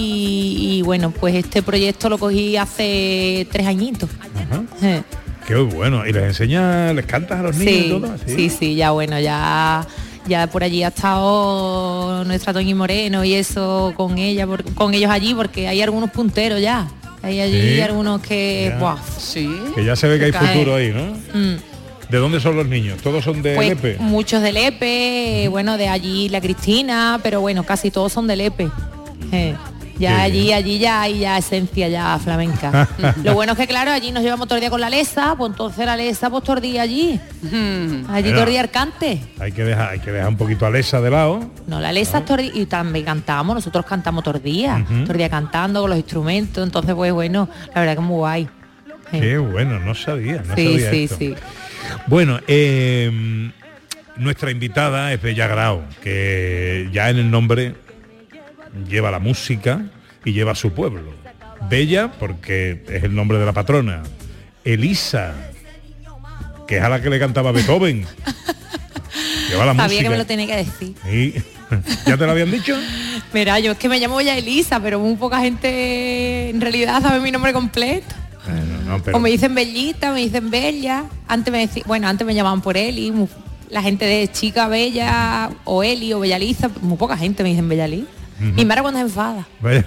y, y bueno, pues este proyecto lo cogí hace tres añitos. Ajá. Eh. Qué bueno. ¿Y les enseñas, les cantas a los niños y Sí, todo? sí, sí, ya bueno, ya ya por allí ha estado nuestra Toñi Moreno y eso con ella, por- con ellos allí, porque hay algunos punteros ya. Hay allí Sí, algunos que, ya. ¡buah! Sí. Que ya se ve que hay Cae. futuro ahí, ¿no? Mm. ¿De dónde son los niños? ¿Todos son de Pues Lepe? muchos de Lepe, bueno, de allí la Cristina, pero bueno, casi todos son de Lepe. Eh, ya Qué allí, allí ya hay ya esencia ya flamenca. Lo bueno es que claro, allí nos llevamos todo el día con la lesa, pues entonces la lesa pues todo el día allí. Allí Bueno. todo el día el cante. Hay que dejar, hay que dejar un poquito a Lesa de lado. No, la lesa es todo el día, y también cantamos, nosotros cantamos todo el día, Ujú. todo el día cantando con los instrumentos, entonces pues bueno, la verdad que es muy guay. Eh. Qué bueno, no sabía, no Sí, sabía sí, esto. sí. Bueno, eh, nuestra invitada es Bella Grau, que ya en el nombre lleva la música y lleva su pueblo. Bella, porque es el nombre de la patrona. Elisa, que es a la que le cantaba Beethoven. Lleva la Sabía música. que me lo tenía que decir. Y- ¿Ya te lo habían dicho? Mira, yo es que me llamo ya Elisa, pero muy poca gente en realidad sabe mi nombre completo. Bueno, no, pero- O me dicen Bellita, me dicen Bella. Antes me decían, bueno, antes me llamaban por Eli. mu- La gente de chica Bella o Eli o Bellaliza, muy poca gente me dicen Bellaliz. Ujú. Mi madre cuando se enfada. Bella.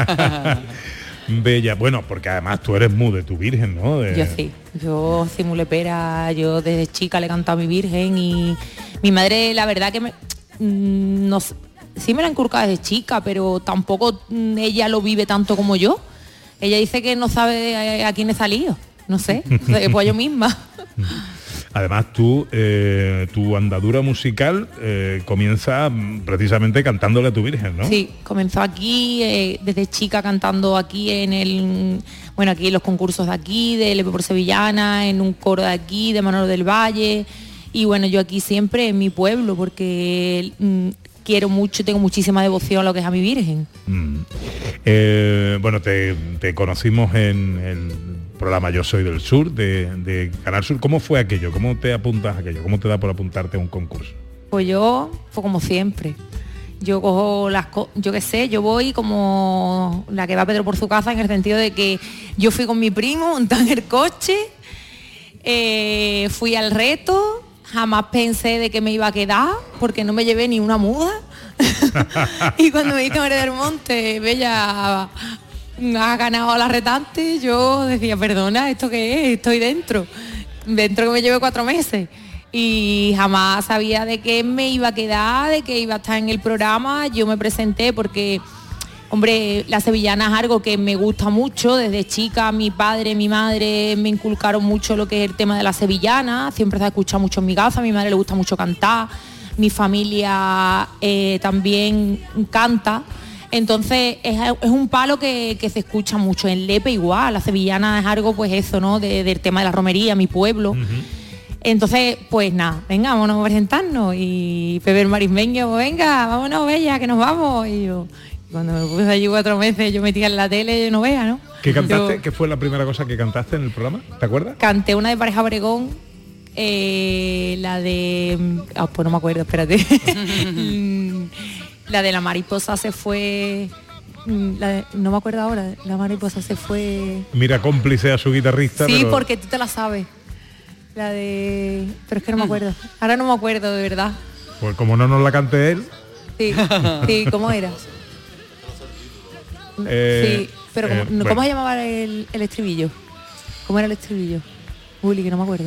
Bella, bueno, porque además tú eres muy de tu virgen, ¿no? De- Yo sí, yo soy mulepera, yo desde chica le he cantado a mi virgen y mi madre la verdad que me, mm, no sé, sí me la ha inculcado desde chica, pero tampoco mm, ella lo vive tanto como yo. Ella dice que no sabe a, a quién he salido, no sé, pues yo misma. Además tú, eh, tu andadura musical eh, comienza mm, precisamente cantándole a tu virgen, ¿no? Sí, comenzó aquí, eh, desde chica cantando aquí en el, bueno, aquí en los concursos de aquí, de Lepe por Sevillana, en un coro de aquí, de Manolo del Valle, y bueno, yo aquí siempre en mi pueblo, porque mm, quiero mucho, tengo muchísima devoción a lo que es a mi Virgen. Mm. Eh, bueno, te, te conocimos en el programa Yo Soy del Sur, de, de Canal Sur. ¿Cómo fue aquello? ¿Cómo te apuntas a aquello? ¿Cómo te da por apuntarte a un concurso? Pues yo, fue como siempre. Yo cojo las cosas, yo qué sé, yo voy como la que va Pedro por su casa, en el sentido de que yo fui con mi primo, montada en el coche, eh, fui al reto, jamás pensé de que me iba a quedar, porque no me llevé ni una muda. Y cuando me dijo María del Monte, Bella, ha ganado la retante, yo decía, perdona, ¿esto qué es? Estoy dentro. Dentro que me llevé cuatro meses. Y jamás sabía de qué me iba a quedar, de que iba a estar en el programa. Yo me presenté porque Hombre, la sevillana es algo que me gusta mucho. Desde chica mi padre, mi madre me inculcaron mucho lo que es el tema de la sevillana. Siempre se ha escuchado mucho en mi casa, a mi madre le gusta mucho cantar, mi familia eh, también canta. Entonces es, es un palo que, que se escucha mucho. En Lepe igual, la sevillana es algo pues eso, ¿no? De, del tema de la romería, mi pueblo. Uh-huh. Entonces, pues nada, venga, vámonos a presentarnos. Y Pepe Marismeño, pues venga, vámonos, bella, que nos vamos. Y yo... Cuando me puse allí cuatro meses, yo metía en la tele, no vea, ¿no? ¿Qué cantaste? Yo ¿Qué fue la primera cosa que cantaste en el programa? ¿Te acuerdas? Canté una de Pareja Obregón, eh, la de... Ah, pues no me acuerdo, espérate. La de La mariposa se fue... La de, no me acuerdo ahora, La mariposa se fue... Mira, cómplice a su guitarrista. Sí, pero... porque tú te la sabes. La de... Pero es que no me acuerdo. Ahora no me acuerdo, de verdad. Pues como no nos la cante él... Sí, sí, ¿cómo era? Eh, sí, pero ¿cómo, eh, ¿cómo bueno. se llamaba el, el estribillo? ¿Cómo era el estribillo? Uli, que no me acuerdo.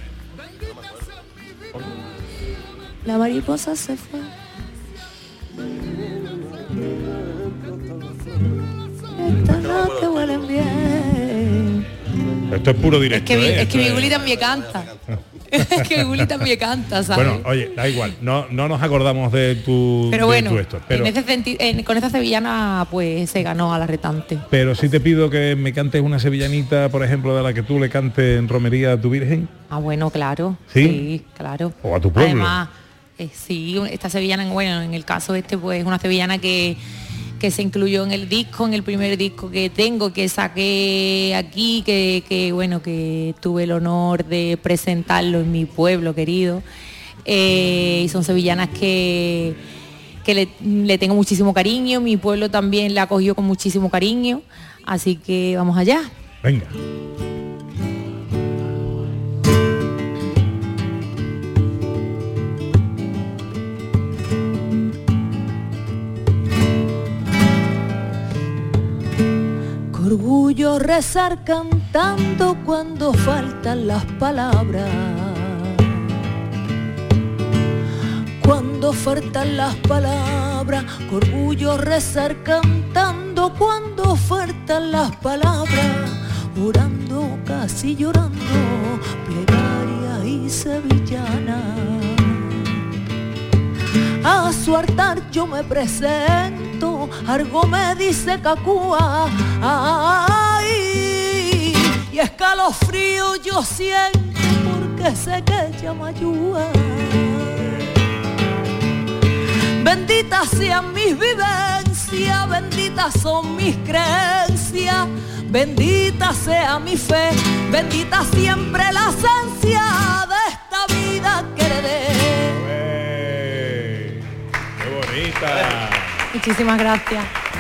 La mariposa se fue. Estas noches huelen bien. Esto es puro directo. Es que, mi, ¿eh? es que mi Esto Uli también canta. Es que mi Uli también canta, ¿sabes? Bueno, oye, da igual, no, no nos acordamos de tu, Pero de bueno, tu esto, pero, en ese sentido, en- con esa sevillana pues se ganó a la retante. pero sí te pido que me cantes una sevillanita, por ejemplo, de la que tú le cantes en romería a tu Virgen. Ah, bueno, claro. ¿Sí? claro. O a tu pueblo. Además, eh, sí, esta sevillana, bueno, en el caso este, pues es una sevillana que, que se incluyó en el disco, en el primer disco que tengo, que saqué aquí, que, que bueno, que tuve el honor de presentarlo en mi pueblo querido. Eh, y son sevillanas que, que le, le tengo muchísimo cariño, mi pueblo también la acogió con muchísimo cariño, así que vamos allá. Venga. Qué orgullo rezar cantando cuando faltan las palabras. Cuando faltan las palabras, qué orgullo rezar cantando cuando faltan las palabras. Orando, casi llorando, plegaria y sevillana. A su altar yo me presento, algo me dice Cacúa, ay, y escalofrío yo siento porque sé que ella me ayuda. Benditas sean mis vivencias, benditas son mis creencias, bendita sea mi fe, bendita siempre la esencia de esta vida que heredé. ¡Qué bonita! Muchísimas gracias.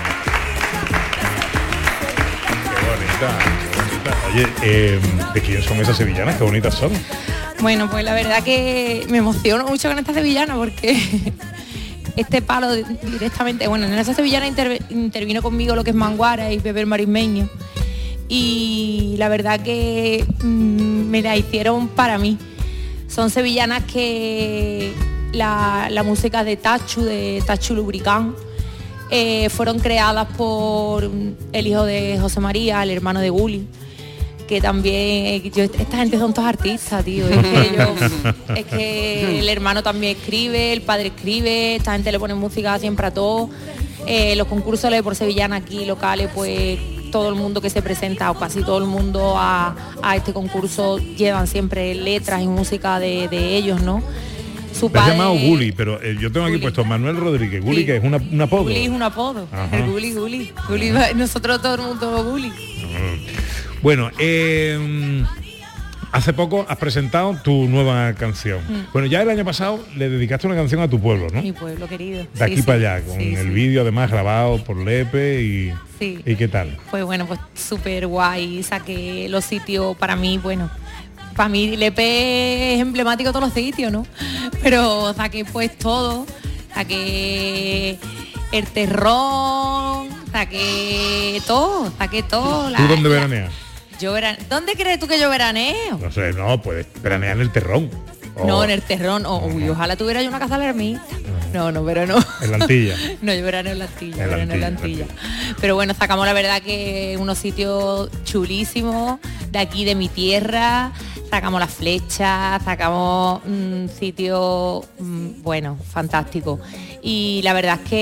¡Qué bonita! Qué bonita. Oye, eh, ¿de quién son esas sevillanas? ¡Qué bonitas son! Bueno, pues la verdad que me emociono mucho con esta sevillana porque este palo directamente, bueno, en esa sevillana interve- intervino conmigo lo que es Manguara y Pepe Marismeño, y la verdad que mmm, me la hicieron para mí. Son sevillanas que la, la música de Tachu, de Tachu Lubricán, eh, fueron creadas por el hijo de José María, el hermano de Guli, que también, yo, esta gente son todos artistas, tío, es que, yo, es que el hermano también escribe, el padre escribe, esta gente le pone música siempre a todo, eh, los concursos de por sevillana aquí locales, pues todo el mundo que se presenta, o casi todo el mundo a, a este concurso llevan siempre letras y música de, de ellos, ¿no? Su Te has padre, llamado Guli, pero eh, yo tengo aquí puesto Manuel Rodríguez. Guli, Sí. que es una, un apodo. Guli es un apodo, Ajá. el Guli, Guli, Guli, nosotros todo el mundo Guli. Bueno, eh, hace poco has presentado tu nueva canción. Mm. Bueno, ya el año pasado le dedicaste una canción a tu pueblo, ¿no? Mi pueblo querido. De aquí Sí, para sí. allá, con Sí, el sí. vídeo además grabado por Lepe y, Sí. y qué tal. Pues bueno, pues súper guay, saqué los sitios para mí, bueno, para mí Lepe es emblemático de todos los sitios, ¿no? Pero saqué pues todo, saqué el terrón, saqué todo, saqué todo. ¿Tú dónde veraneas? Yo veran- ¿Dónde crees tú que yo veraneo? No sé, no, puedes veranear en el terrón. O- No, en el terrón. Oh, uy, ojalá tuviera yo una casa de la ermita. No, no, pero no. En la Antilla. No, yo verano en la Antilla, En la verano en la Antilla, Antilla. Pero bueno, sacamos la verdad que unos sitios chulísimos de aquí, de mi tierra. Sacamos la flecha, sacamos un sitio, mm, bueno, fantástico. Y la verdad es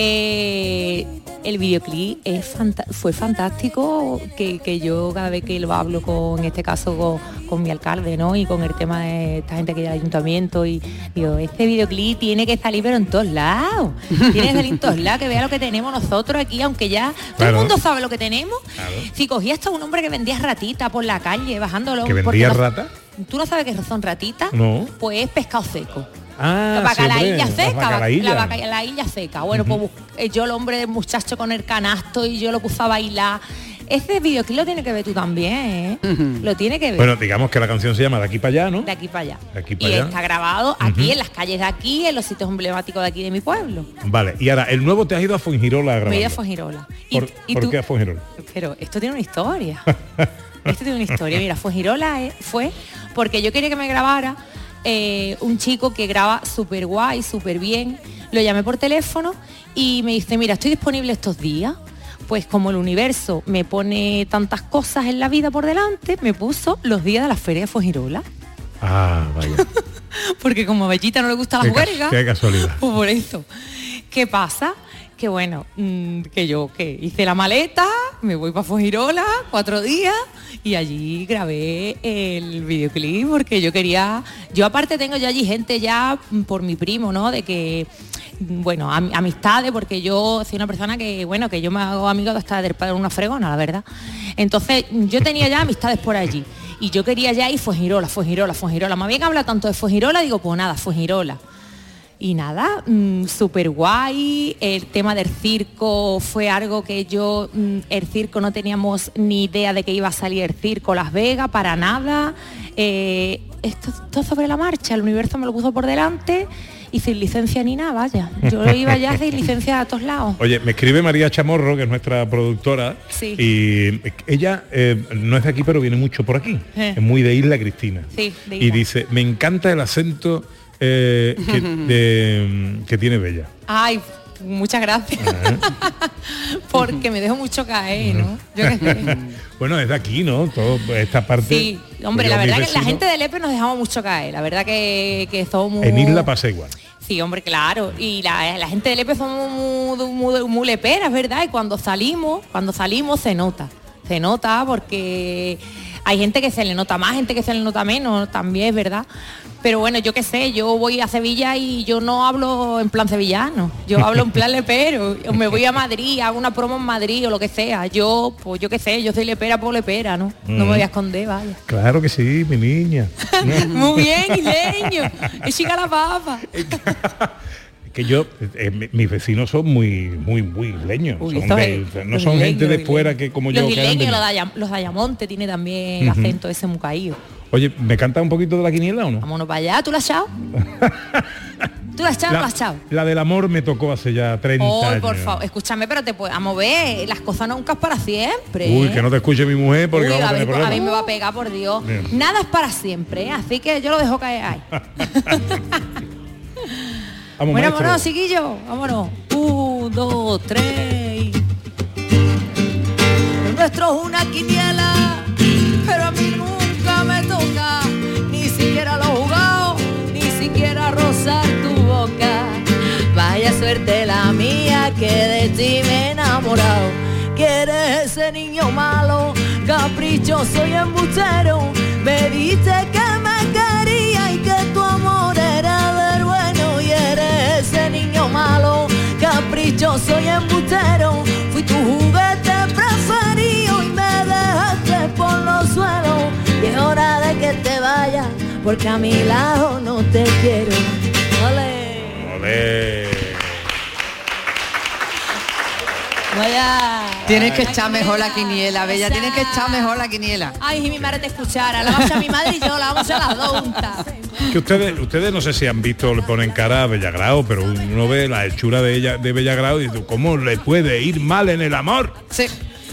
que el videoclip es fanta- fue fantástico, que, que yo cada vez que lo hablo con, en este caso con, con mi alcalde, ¿no? Y con el tema de esta gente que hay del ayuntamiento, y digo, este videoclip tiene que salir pero en todos lados. Tiene que salir en todos lados, que vea lo que tenemos nosotros aquí, aunque ya todo Claro. el mundo sabe lo que tenemos. Claro. Si cogías a un hombre que vendía ratita por la calle, bajándolo. ¿Que porque vendía no- rata? ¿Tú no sabes qué son ratitas? No. Pues es pescado seco. Ah, la sí, hombre, bacalailla las seca, bacalaillas. la bacalailla seca. Bueno, pues eh, yo el hombre del muchacho con el canasto y yo lo puse a bailar. Ese videoclip lo tiene que ver tú también, ¿eh? Lo tiene que ver. Bueno, digamos que la canción se llama De aquí para allá, ¿no? De aquí para allá. De aquí Y para allá. está grabado aquí, Ujú. en las calles de aquí, en los sitios emblemáticos de aquí de mi pueblo. Vale, y ahora, el nuevo te has ido a Fuengirola a grabar. Me voy a Fuengirola. Y, ¿Por, y ¿por tú- qué a Fuengirola? Pero esto tiene una historia. Esto tiene una historia. Mira, Fuengirola eh, fue porque yo quería que me grabara eh, un chico que graba súper guay, súper bien. Lo llamé por teléfono y me dice, mira, estoy disponible estos días. Pues como el universo me pone tantas cosas en la vida por delante, me puso los días de la feria de Fuengirola. Ah, vaya. Porque como a Bellita no le gusta la Qué ca- juerga, qué casualidad. pues por eso. ¿Qué pasa? Que bueno, mm, que yo que hice la maleta, me voy para Fuengirola, cuatro días, y allí grabé el videoclip porque yo quería, yo aparte tengo ya allí gente ya mm, por mi primo, ¿no? De que, mm, bueno, am- amistades, porque yo soy una persona que, bueno, que yo me hago amigo de hasta del padre de una fregona, la verdad. Entonces, yo tenía ya amistades por allí. Y yo quería ya ir Fuengirola, Fuengirola, Fuengirola. Me habían hablado tanto de Fuengirola, digo, pues nada, Fuengirola. Y nada, mmm, súper guay. El tema del circo fue algo que yo, mmm, el circo no teníamos ni idea de que iba a salir el circo Las Vegas, para nada. Eh, esto todo sobre la marcha, el universo me lo puso por delante y sin licencia ni nada, vaya. Yo iba ya sin licencia a todos lados. Oye, me escribe María Chamorro, que es nuestra productora, Sí. y ella eh, no es de aquí, pero viene mucho por aquí. Eh. Es muy de Isla Cristina. Sí, de Y Isla. dice, me encanta el acento eh, que, de- que tiene Bella. Ay, muchas gracias. Porque me dejo mucho caer, ¿no? Yo qué sé. Bueno, es de aquí, ¿no? Todo esta parte. Sí, hombre, yo, la mis verdad que la vecinos, gente de Lepe nos dejamos mucho caer. La verdad que, que somos... En Isla pasa igual. Sí, hombre, claro. Y la, la gente de Lepe somos muy, muy, muy leperas, ¿verdad? Y cuando salimos, cuando salimos se nota. Se nota porque hay gente que se le nota más, gente que se le nota menos, también es verdad. Pero bueno, yo qué sé, yo voy a Sevilla y yo no hablo en plan sevillano, yo hablo en plan lepero. O me voy a Madrid, hago una promo en Madrid o lo que sea. Yo, pues yo qué sé, yo soy lepera por lepera, ¿no? No me voy a esconder, vaya. Claro que sí, mi niña. Muy bien, isleño. Es chica la papa. Que yo, eh, mi- mis vecinos son muy, muy, muy isleños. Uy, Son esto de- es- no los son gente isleños, de los fuera que como yo. Los que eran de- isleños, los, de Ayam- los de Ayamonte tiene también Ujú. acento ese muy caído. Oye, ¿me canta un poquito de la quiniela o no? Vámonos para allá, ¿tú la has echado? ¿Tú la has echado o no la has echado? La del amor me tocó hace ya treinta Oh, años. por favor, escúchame, pero te puedes a mover, las cosas nunca es para siempre. Uy, ¿eh? que no te escuche mi mujer porque Uy, vamos a a, tener mí, a problemas. mí me va a pegar, por Dios. Bien. Nada es para siempre, ¿eh? Así que yo lo dejo caer ahí. Vamos, Bueno, maestro. vámonos, chiquillos, vámonos. Un, dos, tres. Lo nuestro es una quiniela, pero a mí nunca me toca, ni siquiera lo he jugado, ni siquiera rozar tu boca. Vaya suerte la mía que de ti me he enamorado, que eres ese niño malo, caprichoso y embustero. Me dice que me quería y que tu amor era del bueno, y eres ese niño malo, caprichoso y embustero. Fui tu juguete preferido y me dejaste por los suelos, y es hora de que te vayas porque a mi lado no te quiero. Ole. Olé. Vaya. Tienes que echar mejor la quiniela, Bella, tienes que echar mejor la quiniela. Ay, si mi madre te escuchara, la vamos a echar mi madre y yo, la vamos a echar las dos juntas. Que ustedes, ustedes no sé si han visto, le ponen cara a Bellagrao, pero uno ve la hechura de ella, de Bellagrao y dice, ¿cómo le puede ir mal en el amor? Sí.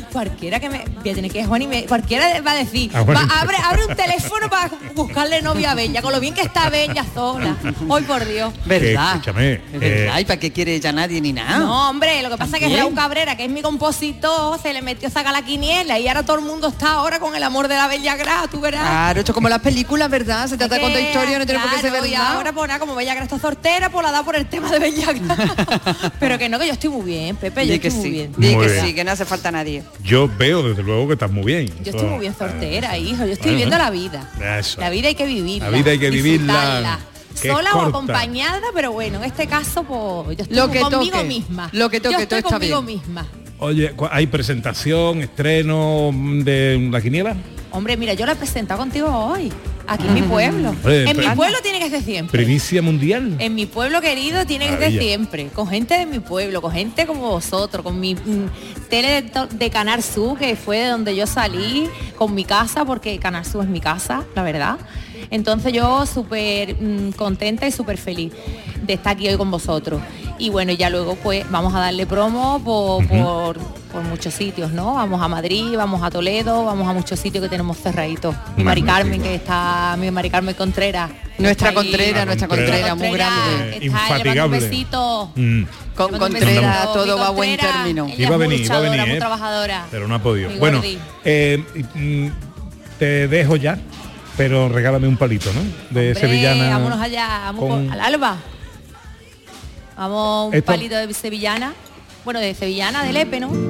cualquiera que me voy a tener que Juan y me, cualquiera va a decir, Ah, bueno. va, abre, abre un teléfono para buscarle novia a Bella, con lo bien que está Bella sola. Hoy por Dios. ¿Verdad? Escúchame, Es verdad, ¿y para qué quiere ella nadie ni nada? No, hombre, lo que pasa es que También. Raúl Cabrera, que es mi compositor, se le metió a sacar la quiniela y ahora todo el mundo está ahora con el amor de la Bella Gra, tú verás. Claro, esto es como las películas, ¿verdad? Se trata de contar historia, no tiene por qué ser Claro, y verdad. ahora pues nada, como Bella Gra está soltera, pues la da por el tema de Bella Gra. Pero que no, que yo estoy muy bien, Pepe, yo Di que estoy muy sí, bien. di Muy que bien. sí, que no hace falta nadie. Yo veo desde luego que estás muy bien. Yo Eso- estoy muy bien soltera, hijo, yo estoy Bueno, viviendo bueno. la vida. Eso. La vida hay que vivirla. La vida hay que vivirla, disfrutarla. que es Sola o corta. acompañada, pero bueno, en este caso pues yo estoy Lo que conmigo toque, misma. lo que toque, yo estoy todo está conmigo bien. misma. Oye, ¿cu- ¿hay presentación, estreno de la quiniela? Hombre, mira, yo la he presentado contigo hoy, aquí en mi pueblo. Oye, en mi pero- pueblo tiene que ser siempre. Primicia mundial. En mi pueblo querido tiene que ser Maravilla. siempre, con gente de mi pueblo, con gente como vosotros, con mi mm, tele de, to- de Canal Sur, que fue de donde yo salí, con mi casa, porque Canal Sur es mi casa, la verdad. Entonces yo súper mm, contenta y súper feliz de estar aquí hoy con vosotros. Y bueno, ya luego pues vamos a darle promo por, por, por muchos sitios, ¿no? Vamos a Madrid, vamos a Toledo, vamos a muchos sitios que tenemos cerraditos. Mi Mari Carmen, que está, mi Mari Carmen Contreras. Nuestra está ahí. Contrera, nuestra Contrera, muy grande. Que está llevando un besito. Mm. Con Llevando un Contrera besito. todo Mi va a buen Contrera, término. ella Iba a es muy venir, iba a luchadora, venir, muy ¿eh? trabajadora. Pero no ha podido. Mi Bueno, gordi. eh, mm, te dejo ya, pero regálame un palito, ¿no? De Hombre, sevillana. vámonos allá, vamos con- por- al alba. Vamos un Esto- palito de sevillana. Bueno, de sevillana, de Lepe, ¿no?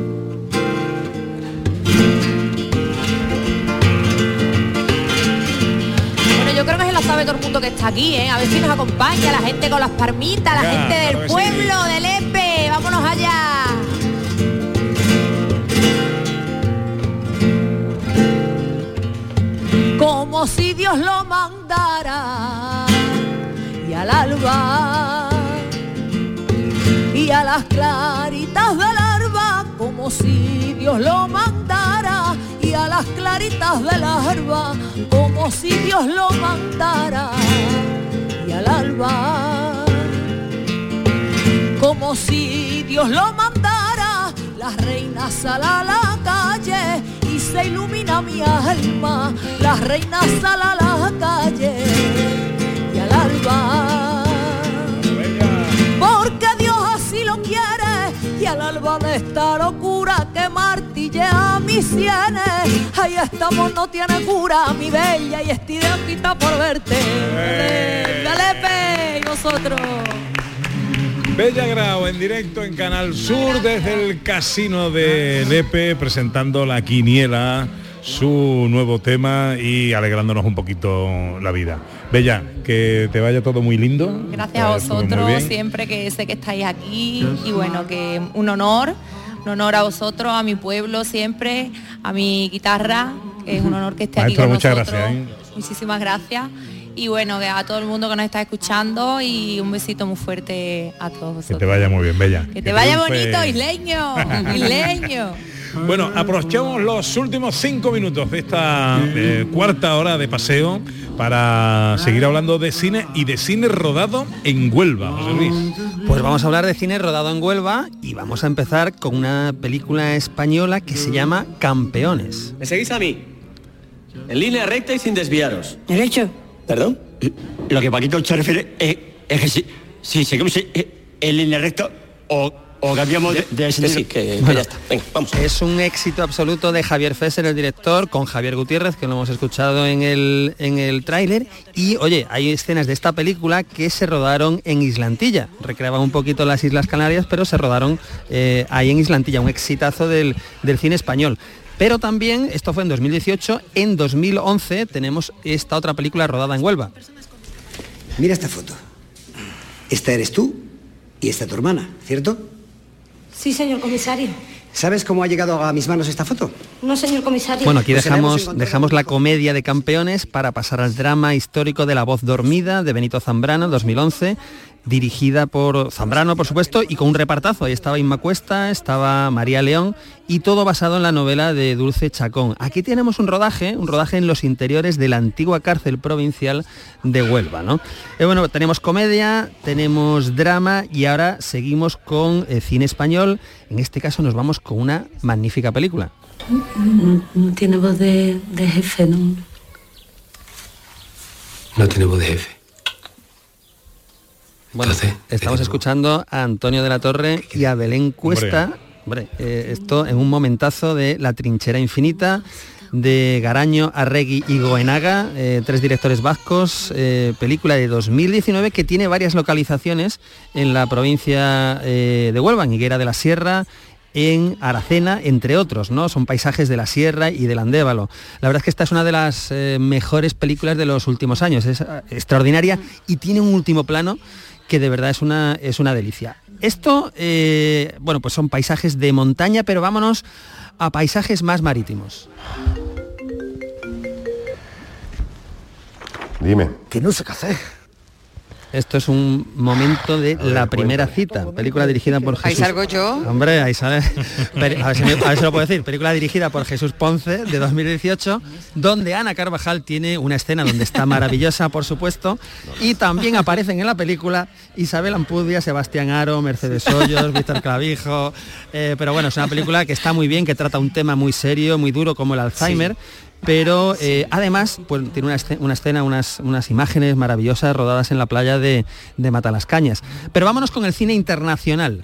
Bueno, yo creo que se lo sabe todo el mundo que está aquí, ¿eh? A ver si nos acompaña la gente con las palmitas, la Venga, gente claro del que pueblo, de Lepe. Vámonos allá. Como si Dios lo mandara y al alba y a las claritas del alba, como si Dios lo mandara y a las claritas del alba, como si Dios lo mandara y al alba, como si Dios lo mandara, las reinas salen a la calle y se ilumina mi alma, las reinas salen a la calle y al alba, porque Dios así lo quiere y al alba de esta locura que martillea mis sienes, ahí estamos, no tiene cura mi bella y estoy de anquita por verte. Dale, dale, pe, y vosotros. Bella Grau en directo en Canal Sur desde el Casino de Lepe, presentando la quiniela, su nuevo tema y alegrándonos un poquito la vida. Bella, que te vaya todo muy lindo. Gracias a Vaya todo muy vosotros, bien. siempre que sé que estáis aquí y bueno, que un honor, un honor a vosotros, a mi pueblo siempre, a mi guitarra, que es un honor que esté Maestra, aquí con muchas nosotros. gracias, ¿eh? Muchísimas gracias. Y bueno, que a todo el mundo que nos está escuchando y un besito muy fuerte a todos Que vosotros. te vaya muy bien, Bella. Que te vaya triunfe. bonito, isleño, isleño. Bueno, aprovechamos los últimos cinco minutos de esta eh, cuarta hora de paseo para seguir hablando de cine y de cine rodado en Huelva, José Luis. Pues vamos a hablar de cine rodado en Huelva y vamos a empezar con una película española que se llama Campeones. ¿Me seguís a mí? En línea recta y sin desviaros. Derecho. ¿Perdón? Lo que Paquito se refiere es, es que si, si seguimos en, en línea recta o, o cambiamos de, de sentido. Sí, que, que Bueno, ya está. Venga, vamos. Es un éxito absoluto de Javier Fesser, el director, con Javier Gutiérrez, que lo hemos escuchado en el, en el tráiler. Y, oye, hay escenas de esta película que se rodaron en Islantilla. Recreaban un poquito las Islas Canarias, pero se rodaron eh, ahí en Islantilla. Un exitazo del, del cine español. Pero también, esto fue en dos mil dieciocho, en dos mil once tenemos esta otra película rodada en Huelva. Mira esta foto. Esta eres tú y esta tu hermana, ¿cierto? Sí, señor comisario. ¿Sabes cómo ha llegado a mis manos esta foto? No, señor comisario. Bueno, aquí Pues se la hemos dejamos, encontrado dejamos la comedia de Campeones para pasar al drama histórico de La voz dormida, de Benito Zambrano, dos mil once, dirigida por Zambrano, por supuesto, y con un repartazo. Ahí estaba Inma Cuesta, estaba María León, y todo basado en la novela de Dulce Chacón. Aquí tenemos un rodaje, un rodaje en los interiores de la antigua cárcel provincial de Huelva, ¿no? Eh, bueno, tenemos comedia, tenemos drama y ahora seguimos con eh, cine español. En este caso nos vamos con una magnífica película. No, no tiene voz de, de jefe, ¿no? No tiene voz de jefe. Bueno, Entonces, estamos escuchando a Antonio de la Torre y a Belén Cuesta. Hombre, eh, esto en un momentazo de La Trinchera Infinita, de Garaño, Arregui y Goenaga, eh, tres directores vascos, eh, película de dos mil diecinueve que tiene varias localizaciones en la provincia eh, de Huelva, en Higuera de la Sierra, en Aracena, entre otros, ¿no? Son paisajes de la Sierra y del Andévalo. La verdad es que esta es una de las eh, mejores películas de los últimos años, es eh, extraordinaria y tiene un último plano que de verdad es una, es una delicia. Esto, eh, bueno, pues son paisajes de montaña, pero vámonos a paisajes más marítimos. Dime. Que no sé qué hacer. Esto es un momento de ver, La Primera Cita, película dirigida por Jesús... ¿Ahí salgo yo? Hombre, ahí sale... A ver, si me, a ver si lo puedo decir. Película dirigida por Jesús Ponce, de dos mil dieciocho, donde Ana Carvajal tiene una escena donde está maravillosa, por supuesto, y también aparecen en la película Isabel Ampudia, Sebastián Haro, Mercedes Hoyos, Víctor Clavijo... Eh, pero bueno, es una película que está muy bien, que trata un tema muy serio, muy duro, como el Alzheimer... Sí. Pero eh, además pues, tiene una escena, una escena unas, unas imágenes maravillosas rodadas en la playa de, de Matalascañas. Pero vámonos con el cine internacional.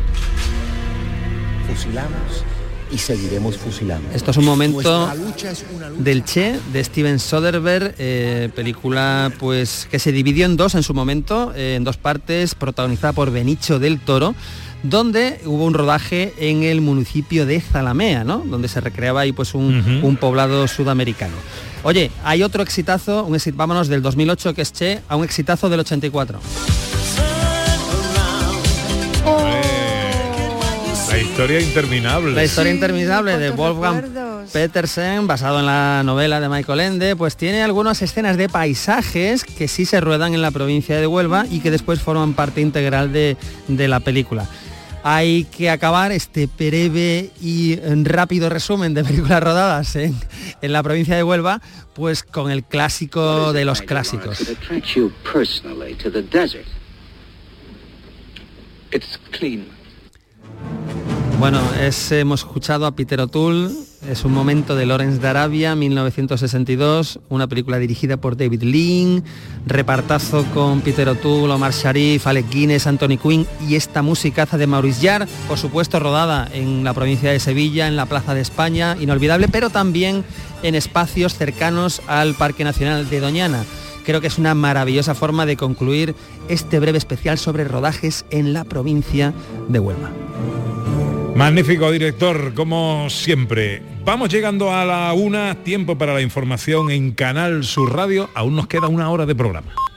Fusilamos y seguiremos fusilando. Esto es un momento del Che, de Steven Soderbergh, eh, película pues que se dividió en dos en su momento, eh, en dos partes, protagonizada por Benicio del Toro, donde hubo un rodaje en el municipio de Zalamea, ¿no? Donde se recreaba ahí pues un, uh-huh. un poblado sudamericano. Oye, hay otro exitazo, un exit, vámonos del dos mil ocho, que es Che, a un exitazo del ochenta y cuatro. Oh. La historia interminable. La historia sí, interminable de Wolfgang recuerdos. Petersen, basado en la novela de Michael Ende, pues tiene algunas escenas de paisajes que sí se ruedan en la provincia de Huelva y que después forman parte integral de, de la película. Hay que acabar este breve y rápido resumen de películas rodadas en, en la provincia de Huelva, pues con el clásico de los clásicos. Bueno, es, hemos escuchado a Peter O'Toole, es un momento de Lawrence de Arabia, mil novecientos sesenta y dos, una película dirigida por David Lean, repartazo con Peter O'Toole, Omar Sharif, Alec Guinness, Anthony Quinn y esta musicaza de Maurice Jarre, por supuesto rodada en la provincia de Sevilla, en la Plaza de España, inolvidable, pero también en espacios cercanos al Parque Nacional de Doñana. Creo que es una maravillosa forma de concluir este breve especial sobre rodajes en la provincia de Huelva. Magnífico, director, como siempre. Vamos llegando a la una, tiempo para la información en Canal Sur Radio. Aún nos queda una hora de programa.